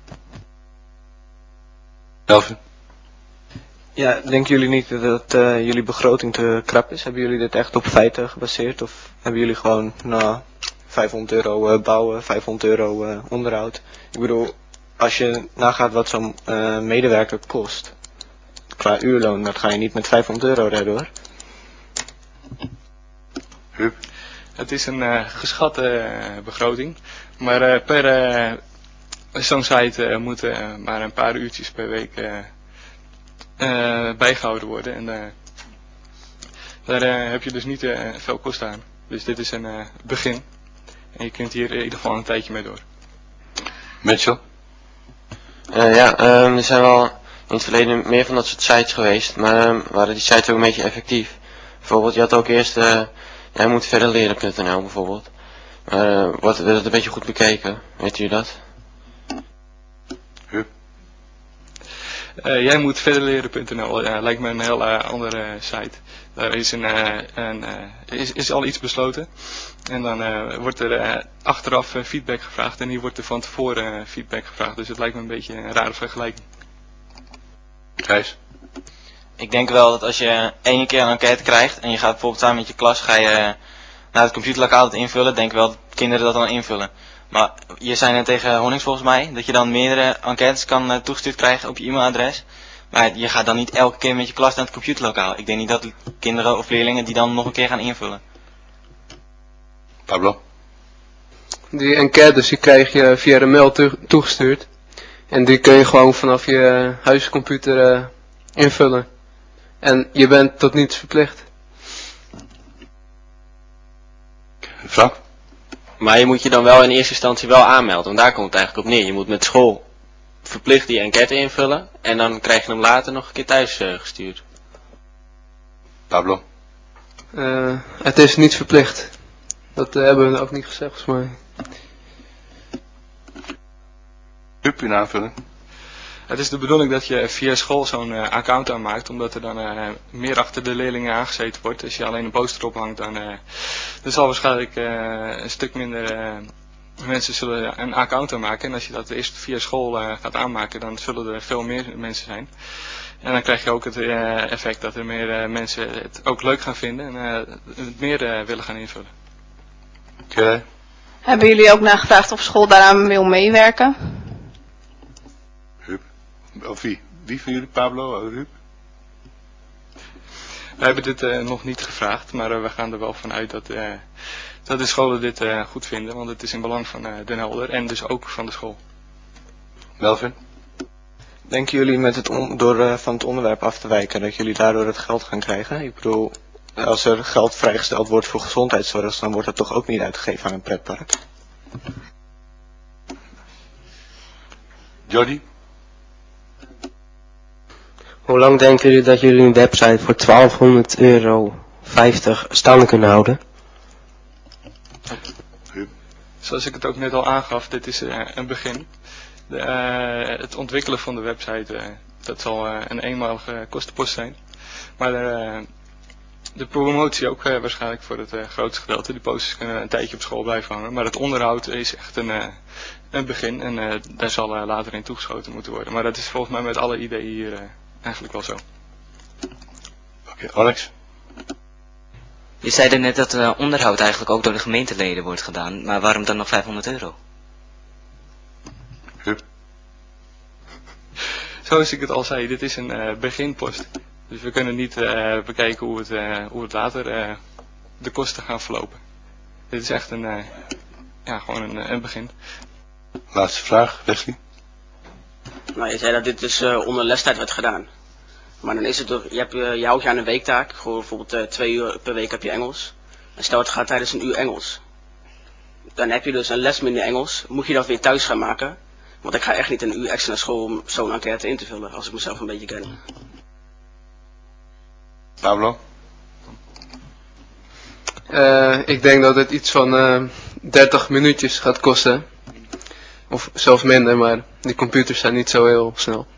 E: Melvin?
T: Ja, denken jullie niet dat jullie begroting te krap is? Hebben jullie dit echt op feiten gebaseerd? Of hebben jullie gewoon, €500 bouwen, €500 onderhoud? Ik bedoel, als je nagaat wat zo'n medewerker kost, qua uurloon, dan ga je niet met €500 redden hoor.
E: Huub?
L: Het is een geschatte begroting, maar per zo'n site moeten maar een paar uurtjes per week bijgehouden worden. En daar heb je dus niet veel kosten aan. Dus dit is een begin. En je kunt hier in ieder geval een tijdje mee door.
E: Mitchell?
S: Er zijn wel in het verleden meer van dat soort sites geweest, maar waren die sites ook een beetje effectief. Bijvoorbeeld, je had ook eerst, jij moet verder leren.nl bijvoorbeeld. Werd het een beetje goed bekeken, weet u dat?
L: Jij moet verder leren.nl, lijkt me een heel andere site. Daar is al iets besloten. En dan wordt er achteraf feedback gevraagd en hier wordt er van tevoren feedback gevraagd. Dus het lijkt me een beetje een rare vergelijking.
E: Gijs?
J: Ik denk wel dat als je 1 keer een enquête krijgt en je gaat bijvoorbeeld samen met je klas ga je naar het computerlokaal het invullen, denk ik wel dat kinderen dat dan invullen. Maar je zei net tegen Honnings volgens mij dat je dan meerdere enquêtes kan toegestuurd krijgen op je e-mailadres. Maar je gaat dan niet elke keer met je klas naar het computerlokaal. Ik denk niet dat kinderen of leerlingen die dan nog een keer gaan invullen.
E: Pablo?
U: Die enquêtes die krijg je via de mail toegestuurd. En die kun je gewoon vanaf je huiscomputer invullen. En je bent tot niets verplicht.
E: Frank?
P: Maar je moet je dan wel in eerste instantie wel aanmelden. Want daar komt het eigenlijk op neer. Je moet met school verplicht die enquête invullen. En dan krijg je hem later nog een keer thuis gestuurd.
E: Pablo?
U: Het is niet verplicht. Dat hebben we ook niet gezegd volgens mij.
E: Huub in aanvulling.
L: Het is de bedoeling dat je via school zo'n account aanmaakt, omdat er dan meer achter de leerlingen aangezeten wordt. Als je alleen een poster ophangt, dan zal waarschijnlijk een stuk minder mensen zullen een account aanmaken. En als je dat eerst via school gaat aanmaken, dan zullen er veel meer mensen zijn. En dan krijg je ook het effect dat er meer mensen het ook leuk gaan vinden en het meer willen gaan invullen.
E: Okay.
V: Hebben jullie ook nagevraagd of school daaraan wil meewerken?
E: Huub? Of wie? Wie van jullie, Pablo? Huub?
L: We hebben dit nog niet gevraagd, maar we gaan er wel van uit dat de scholen dit goed vinden, want het is in belang van Den Helder en dus ook van de school.
E: Melvin?
T: Denken jullie met door van het onderwerp af te wijken dat jullie daardoor het geld gaan krijgen? Ik bedoel, als er geld vrijgesteld wordt voor gezondheidszorg, dan wordt dat toch ook niet uitgegeven aan een pretpark?
E: Jordi?
I: Hoe lang denken jullie dat jullie een website voor €1250 staande kunnen houden?
L: Zoals ik het ook net al aangaf, dit is een begin. Het ontwikkelen van de website, dat zal een eenmalige kostenpost zijn. Maar de promotie ook waarschijnlijk voor het grootste gedeelte. Die posters kunnen een tijdje op school blijven hangen. Maar het onderhoud is echt een begin en daar zal later in toegeschoten moeten worden. Maar dat is volgens mij met alle ideeën hier eigenlijk wel zo.
E: Oké, Alex?
H: Je zei net dat onderhoud eigenlijk ook door de gemeenteleden wordt gedaan. Maar waarom dan nog €500?
E: Huub?
L: Zoals ik het al zei, dit is een beginpost. Dus we kunnen niet bekijken hoe het later de kosten gaan verlopen. Dit is echt gewoon een begin.
E: Laatste vraag, Wesley.
O: Nou, je zei dat dit dus onder lestijd werd gedaan. Maar dan is het toch, je houdt je aan een weektaak. Gewoon bijvoorbeeld 2 uur per week heb je Engels. En stel het gaat tijdens 1 uur Engels. Dan heb je dus een les minder Engels. Moet je dat weer thuis gaan maken. Want ik ga echt niet 1 uur extra naar school om zo'n enquête in te vullen. Als ik mezelf een beetje ken.
E: Pablo?
U: Ik denk dat het iets van 30 minuutjes gaat kosten. Of zelfs minder, maar die computers zijn niet zo heel snel.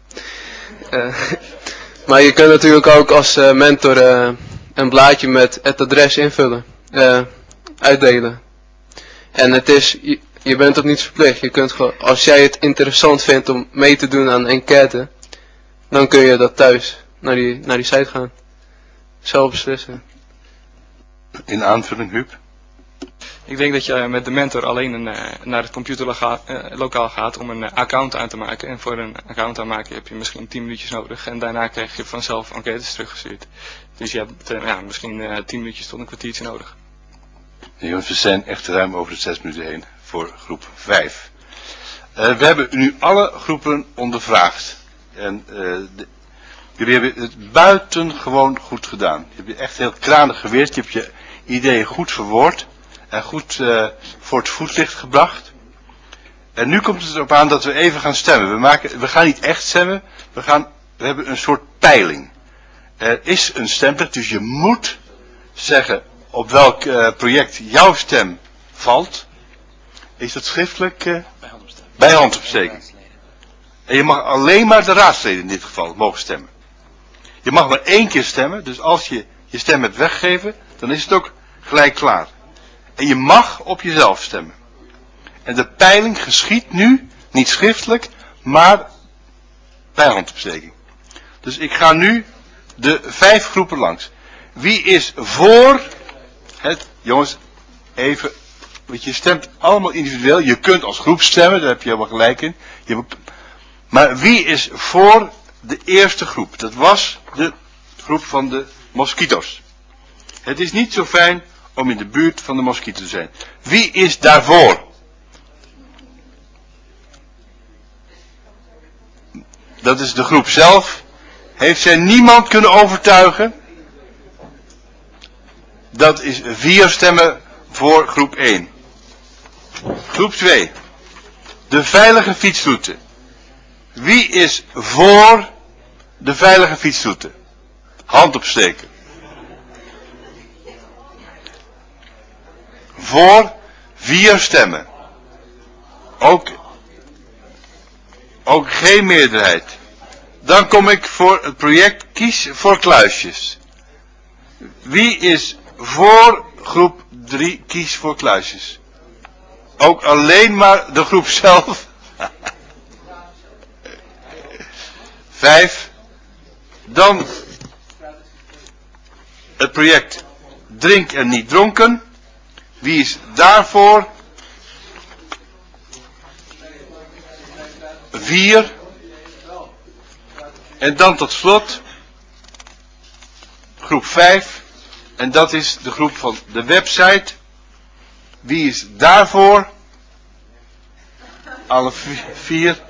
U: Maar je kunt natuurlijk ook als mentor een blaadje met het adres invullen. Uitdelen. En het is, je bent ook niet verplicht. Je kunt gewoon, als jij het interessant vindt om mee te doen aan een enquête, dan kun je dat thuis naar die site gaan. Zelf beslissen.
E: In aanvulling, Huub?
L: Ik denk dat je met de mentor alleen naar het computerlokaal gaat om een account aan te maken. En voor een account aanmaken heb je misschien 10 minuutjes nodig. En daarna krijg je vanzelf enquêtes teruggestuurd. Dus je hebt misschien 10 minuutjes tot een kwartiertje nodig.
E: Jongens, we zijn echt ruim over de 6 minuten heen voor groep 5. We hebben nu alle groepen ondervraagd. En jullie hebben het buitengewoon goed gedaan. Je hebt je echt heel kranig geweest. Je hebt je ideeën goed verwoord. En goed voor het voetlicht gebracht. En nu komt het erop aan dat we even gaan stemmen. We gaan niet echt stemmen, we hebben een soort peiling. Er is een stemplicht, dus je moet zeggen op welk project jouw stem valt. Is dat schriftelijk? Bij handopsteking. En je mag alleen maar de raadsleden in dit geval mogen stemmen. Je mag maar 1 keer stemmen, dus als je je stem hebt weggegeven, dan is het ook gelijk klaar. En je mag op jezelf stemmen. En de peiling geschiedt nu, niet schriftelijk, maar bij handopsteking. Dus ik ga nu de 5 groepen langs. Wie is voor het, jongens, even, want je stemt allemaal individueel. Je kunt als groep stemmen, daar heb je helemaal gelijk in. Maar wie is voor de eerste groep? Dat was de groep van de moskito's. Het is niet zo fijn om in de buurt van de moskito te zijn. Wie is daarvoor? Dat is de groep zelf. Heeft zij niemand kunnen overtuigen? Dat is 4 stemmen voor groep 1. Groep 2. De veilige fietsroute. Wie is voor de veilige fietsroute? Hand opsteken. Voor 4 stemmen. Ook geen meerderheid. Dan kom ik voor het project Kies voor Kluisjes. Wie is voor groep 3 Kies voor Kluisjes? Ook alleen maar de groep zelf. 5. Dan het project Drink en niet dronken. Wie is daarvoor? 4. En dan tot slot groep 5. En dat is de groep van de website. Wie is daarvoor? Alle 4.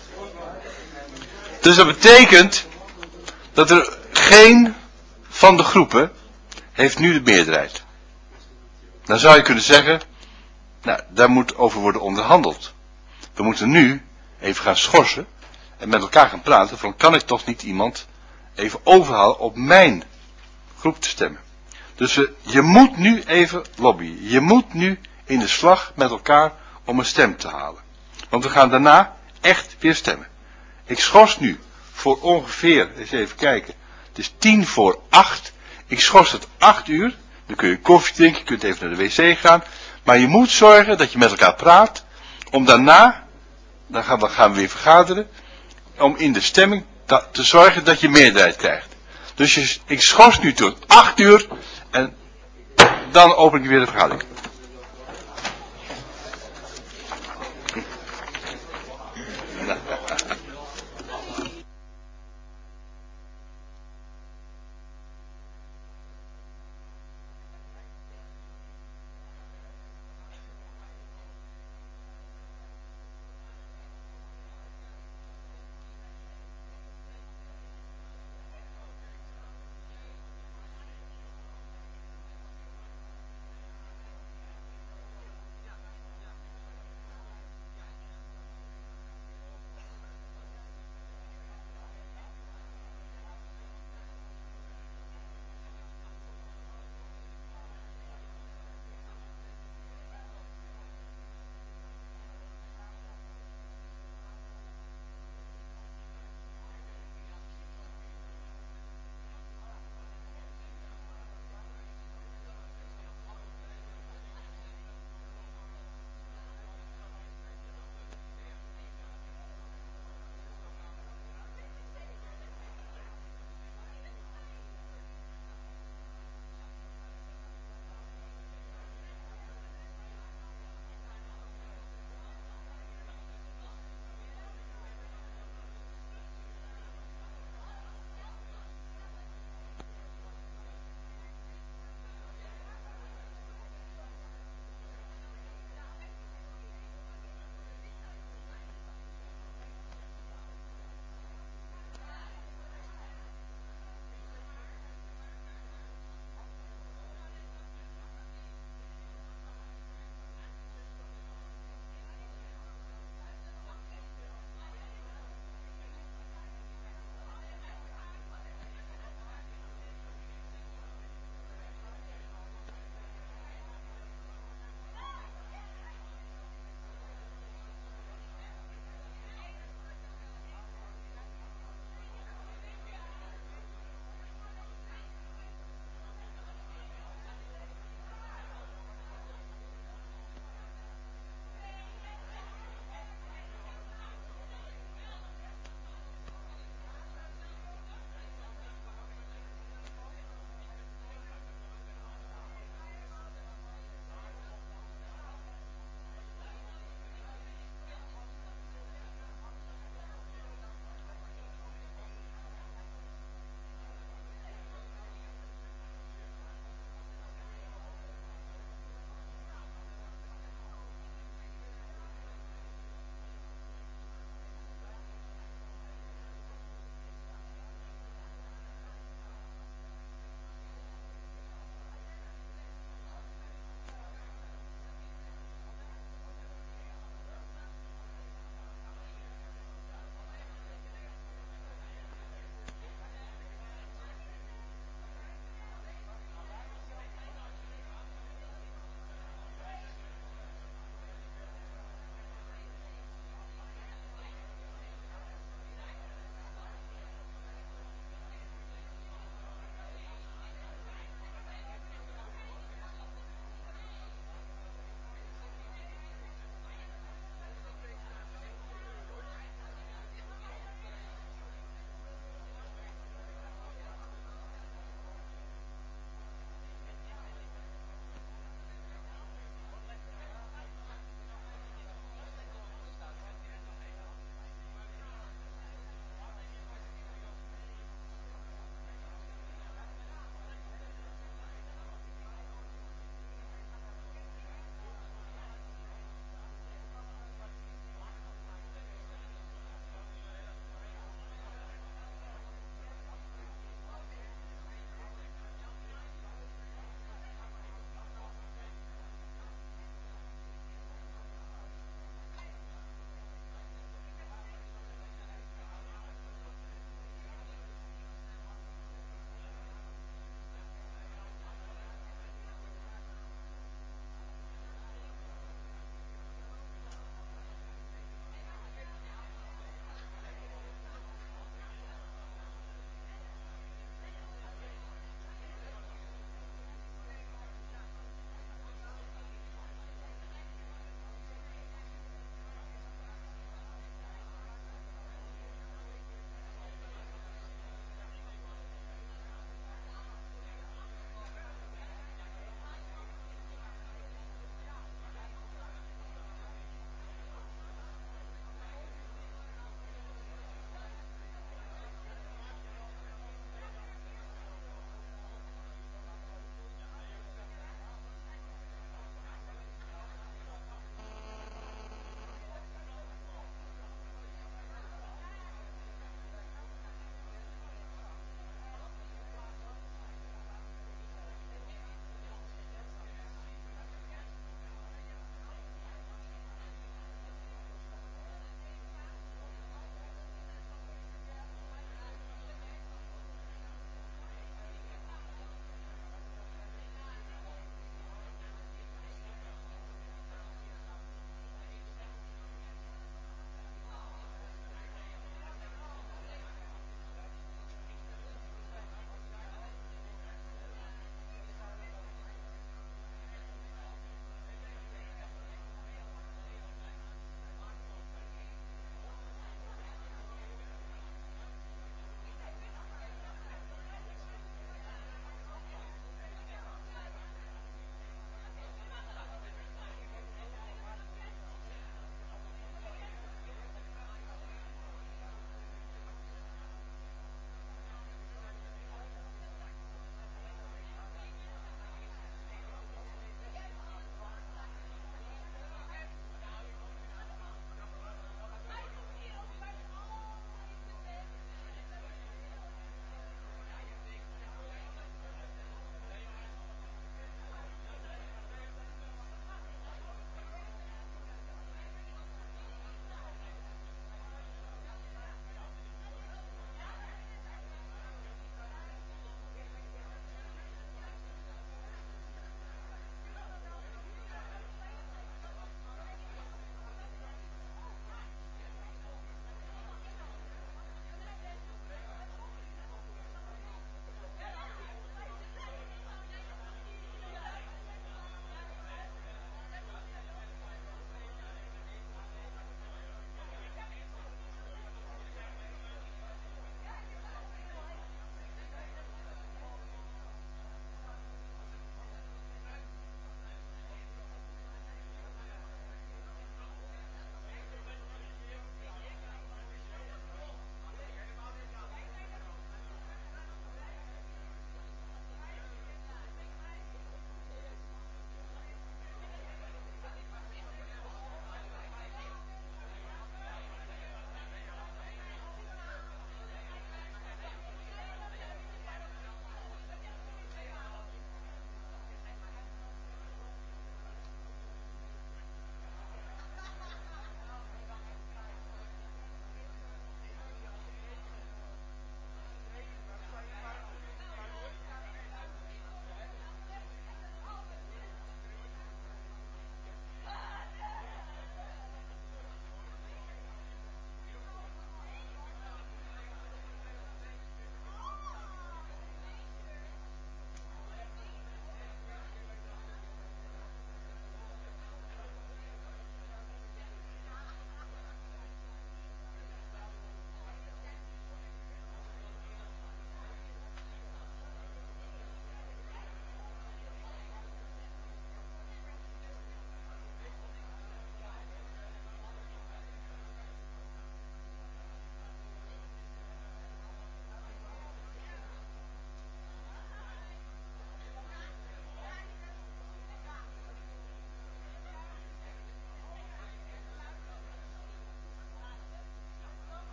E: Dus dat betekent dat er geen van de groepen heeft nu de meerderheid. Dan zou je kunnen zeggen, nou, daar moet over worden onderhandeld. We moeten nu even gaan schorsen en met elkaar gaan praten van, kan ik toch niet iemand even overhalen op mijn groep te stemmen. Dus je moet nu even lobbyen. Je moet nu in de slag met elkaar om een stem te halen. Want we gaan daarna echt weer stemmen. Ik schors nu voor ongeveer, eens even kijken, het is 7:50. Ik schors het 8 uur. Dan kun je koffie drinken, je kunt even naar de wc gaan. Maar je moet zorgen dat je met elkaar praat. Om daarna, dan gaan we weer vergaderen. Om in de stemming te zorgen dat je meerderheid krijgt. Dus ik schors nu tot 8 uur. En dan open ik weer de vergadering.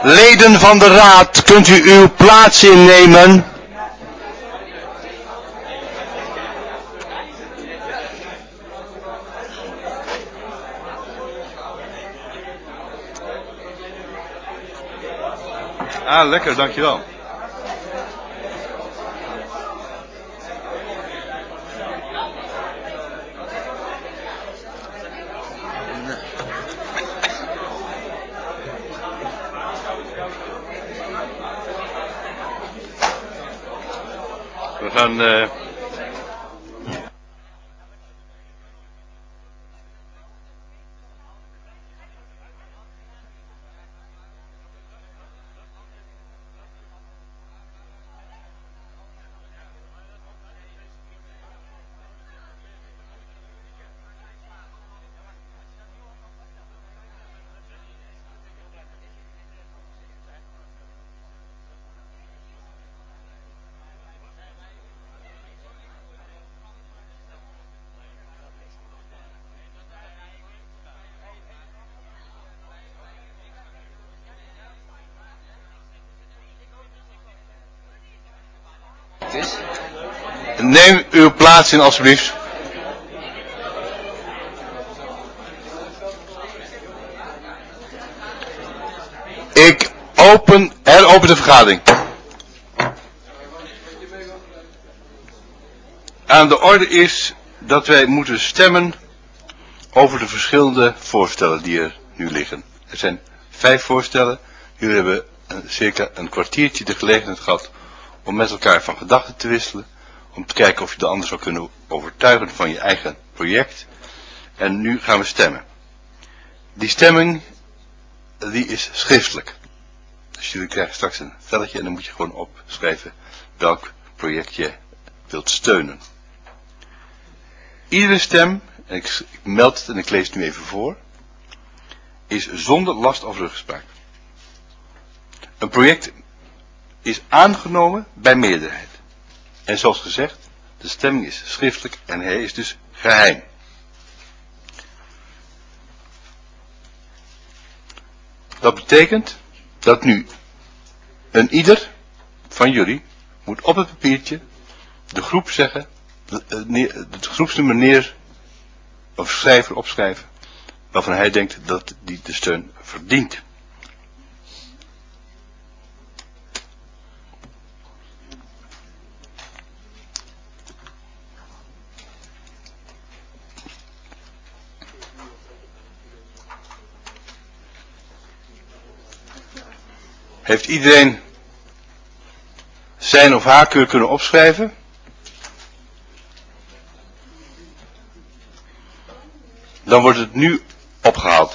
E: Leden van de raad, kunt u uw plaats innemen? Ah, lekker, dankjewel. We gaan... Neem uw plaats in alstublieft. Ik heropen de vergadering. Aan de orde is dat wij moeten stemmen over de verschillende voorstellen die er nu liggen. Er zijn 5 voorstellen. Jullie hebben circa een kwartiertje de gelegenheid gehad om met elkaar van gedachten te wisselen. Om te kijken of je de ander zou kunnen overtuigen van je eigen project. En nu gaan we stemmen. Die stemming, die is schriftelijk. Dus jullie krijgen straks een velletje en dan moet je gewoon opschrijven welk project je wilt steunen. Iedere stem, en ik meld het en ik lees het nu even voor, is zonder last of ruggespraak. Een project is aangenomen bij meerderheid. En zoals gezegd, de stemming is schriftelijk en hij is dus geheim. Dat betekent dat nu een ieder van jullie moet op het papiertje de groep zeggen, het groepsnummer of schrijver opschrijven, waarvan hij denkt dat die de steun verdient. Heeft iedereen zijn of haar keur kunnen opschrijven? Dan wordt het nu opgehaald.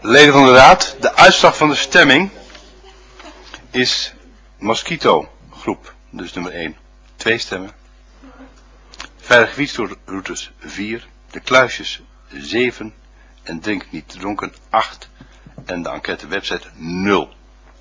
E: Leden van de raad, de uitslag van de stemming is Mosquito groep, dus nummer 1, 2 stemmen. Veilige fietsroutes 4, de kluisjes 7 en drink niet dronken 8 en de enquête website 0.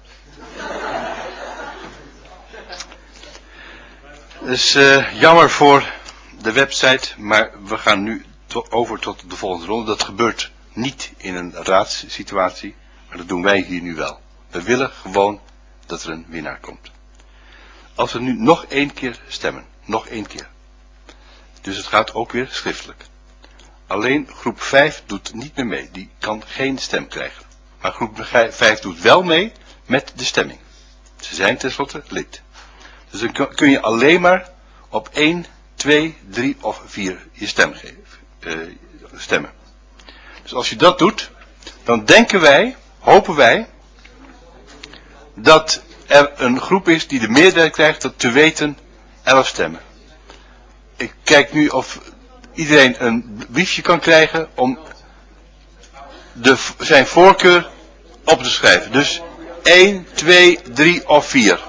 E: Dus jammer voor de website, maar we gaan nu over tot de volgende ronde. Dat gebeurt niet in een raadssituatie, maar dat doen wij hier nu wel. We willen gewoon dat er een winnaar komt. Als we nu nog 1 keer stemmen, nog 1 keer. Dus het gaat ook weer schriftelijk. Alleen groep 5 doet niet meer mee, die kan geen stem krijgen. Maar groep 5 doet wel mee met de stemming. Ze zijn tenslotte lid. Dus dan kun je alleen maar op 1, 2, 3 of 4 je stem geven, stemmen. Dus als je dat doet, dan denken wij, hopen wij, dat er een groep is die de meerderheid krijgt, dat te weten 11 stemmen. Ik kijk nu of iedereen een briefje kan krijgen om zijn voorkeur op te schrijven. Dus 1, 2, 3 of 4.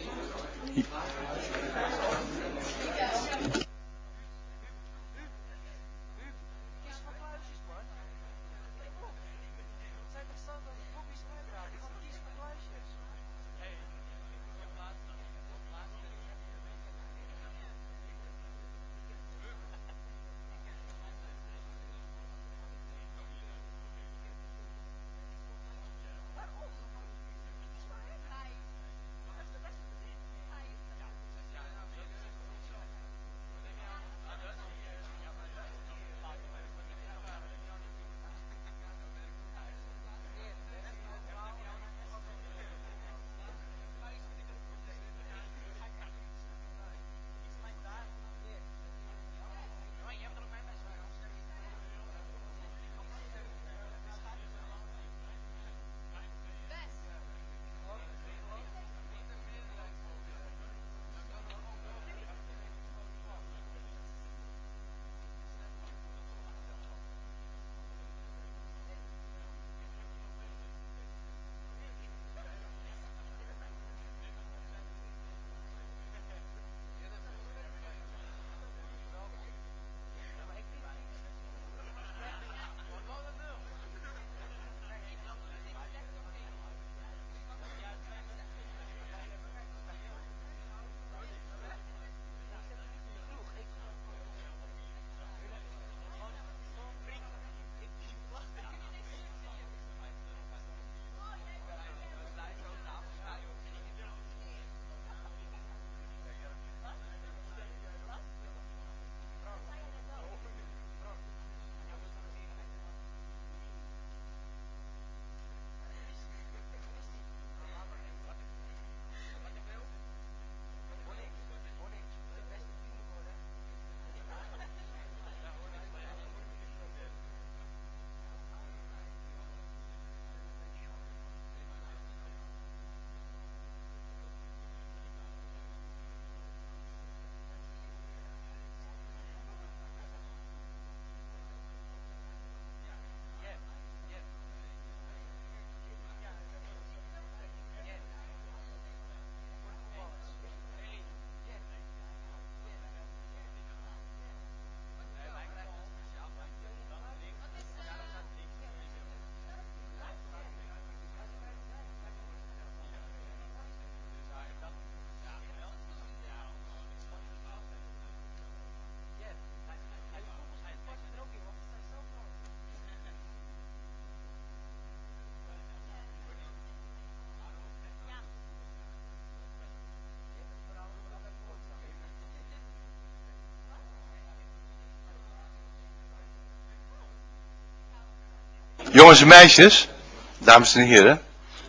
E: Jongens en meisjes, dames en heren,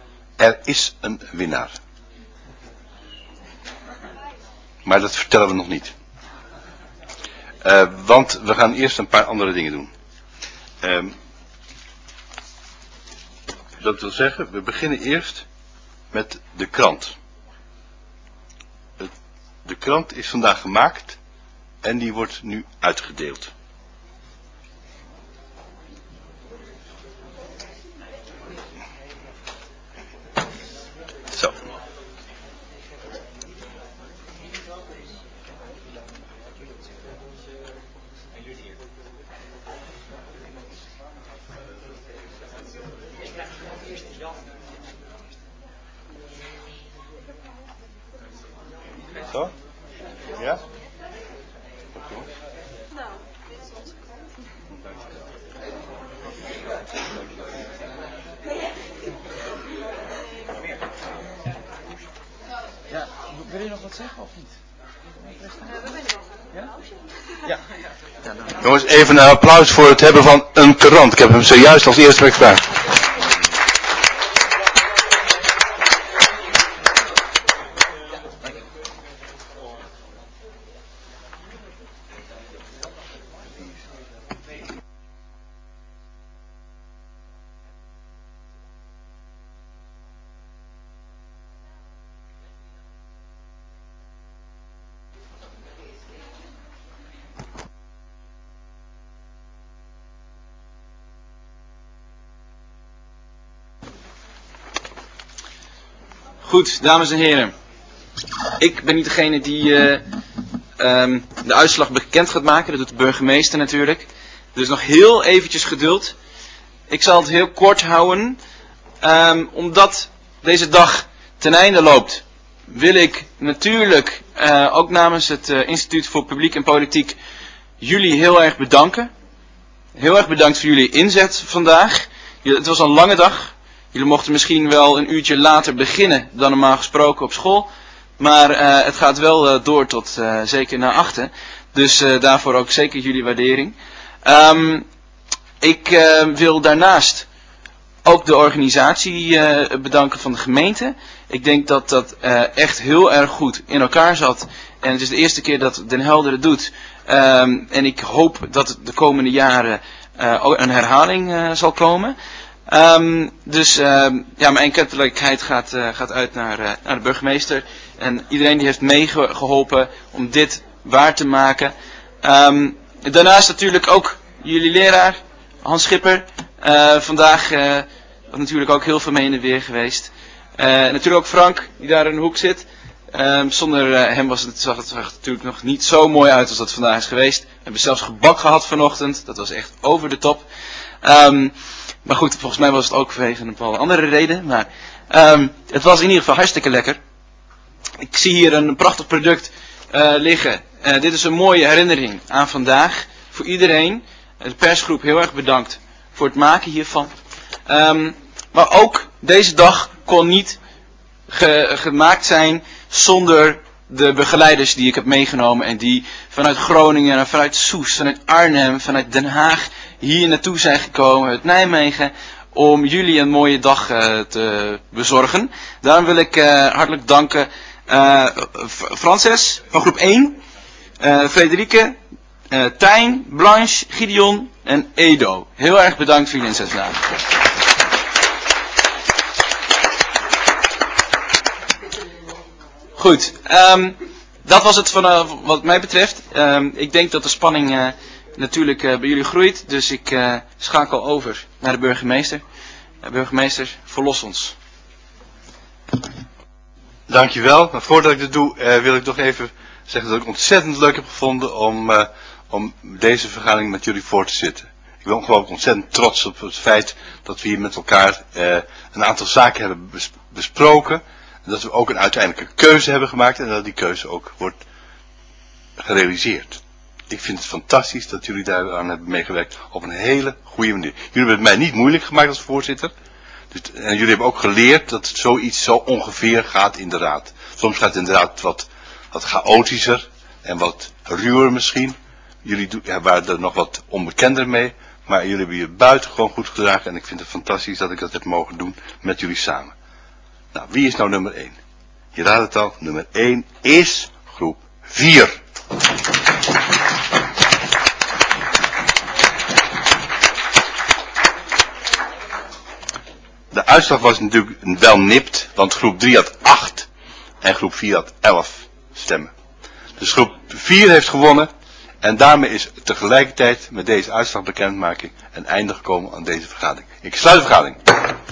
E: er is een winnaar. Maar dat vertellen we nog niet. Want we gaan eerst een paar andere dingen doen. Dat wil zeggen, we beginnen eerst met de krant. De krant is vandaag gemaakt en die wordt nu uitgedeeld. Ja?
J: Ja, wil je nog wat zeggen of niet?
E: Ja? Jongens, even een applaus voor het hebben van een krant. Ik heb hem zojuist als eerste gevraagd.
A: Goed, dames en heren. Ik ben niet degene die de uitslag bekend gaat maken. Dat doet de burgemeester natuurlijk. Dus nog heel eventjes geduld. Ik zal het heel kort houden. Omdat deze dag ten einde loopt, wil ik natuurlijk ook namens het Instituut voor Publiek en Politiek jullie heel erg bedanken. Heel erg bedankt voor jullie inzet vandaag. Het was een lange dag. Jullie mochten misschien wel een uurtje later beginnen dan normaal gesproken op school. Maar het gaat wel door tot zeker naar 8. Dus daarvoor ook zeker jullie waardering. Ik wil daarnaast ook de organisatie bedanken van de gemeente. Ik denk dat dat echt heel erg goed in elkaar zat. En het is de eerste keer dat Den Helder het doet. En ik hoop dat het de komende jaren ook een herhaling zal komen. Ja, mijn erkentelijkheid gaat uit naar de burgemeester. En iedereen die heeft meegeholpen om dit waar te maken. Daarnaast natuurlijk ook jullie leraar, Hans Schipper. Vandaag natuurlijk ook heel veel mee in de weer geweest. Natuurlijk ook Frank, die daar in de hoek zit. Zonder hem zag het natuurlijk nog niet zo mooi uit als dat vandaag is geweest. We hebben zelfs gebak gehad vanochtend. Dat was echt over de top. Maar goed, volgens mij was het ook vanwege een bepaalde andere reden. Maar het was in ieder geval hartstikke lekker. Ik zie hier een prachtig product liggen. Dit is een mooie herinnering aan vandaag. Voor iedereen. De persgroep heel erg bedankt voor het maken hiervan. Maar ook deze dag kon niet gemaakt zijn zonder de begeleiders die ik heb meegenomen. En die vanuit Groningen, vanuit Soest, vanuit Arnhem, vanuit Den Haag hier naartoe zijn gekomen, uit Nijmegen, om jullie een mooie dag te bezorgen. Daarom wil ik hartelijk danken Frances van groep 1, Frederike, Tijn, Blanche, Gideon en Edo. Heel erg bedankt voor jullie inzet vandaag. Goed, dat was het van wat mij betreft. Ik denk dat de spanning natuurlijk bij jullie groeit, dus ik schakel over naar de burgemeester. Burgemeester, verlos ons.
E: Dankjewel. Maar voordat ik dit doe, wil ik nog even zeggen dat ik ontzettend leuk heb gevonden om deze vergadering met jullie voor te zitten. Ik ben gewoon ontzettend trots op het feit dat we hier met elkaar een aantal zaken hebben besproken. En dat we ook een uiteindelijke keuze hebben gemaakt en dat die keuze ook wordt gerealiseerd. Ik vind het fantastisch dat jullie daar aan hebben meegewerkt op een hele goede manier. Jullie hebben het mij niet moeilijk gemaakt als voorzitter. En jullie hebben ook geleerd dat zoiets zo ongeveer gaat in de raad. Soms gaat het inderdaad wat chaotischer en wat ruwer misschien. Jullie waren er nog wat onbekender mee. Maar jullie hebben je buitengewoon goed gedragen. En ik vind het fantastisch dat ik dat heb mogen doen met jullie samen. Nou, wie is nou nummer 1? Je raadt het al, nummer 1 is groep 4. De uitslag was natuurlijk wel nipt, want groep 3 had 8 en groep 4 had 11 stemmen. Dus groep 4 heeft gewonnen en daarmee is tegelijkertijd met deze uitslagbekendmaking een einde gekomen aan deze vergadering. Ik sluit de vergadering.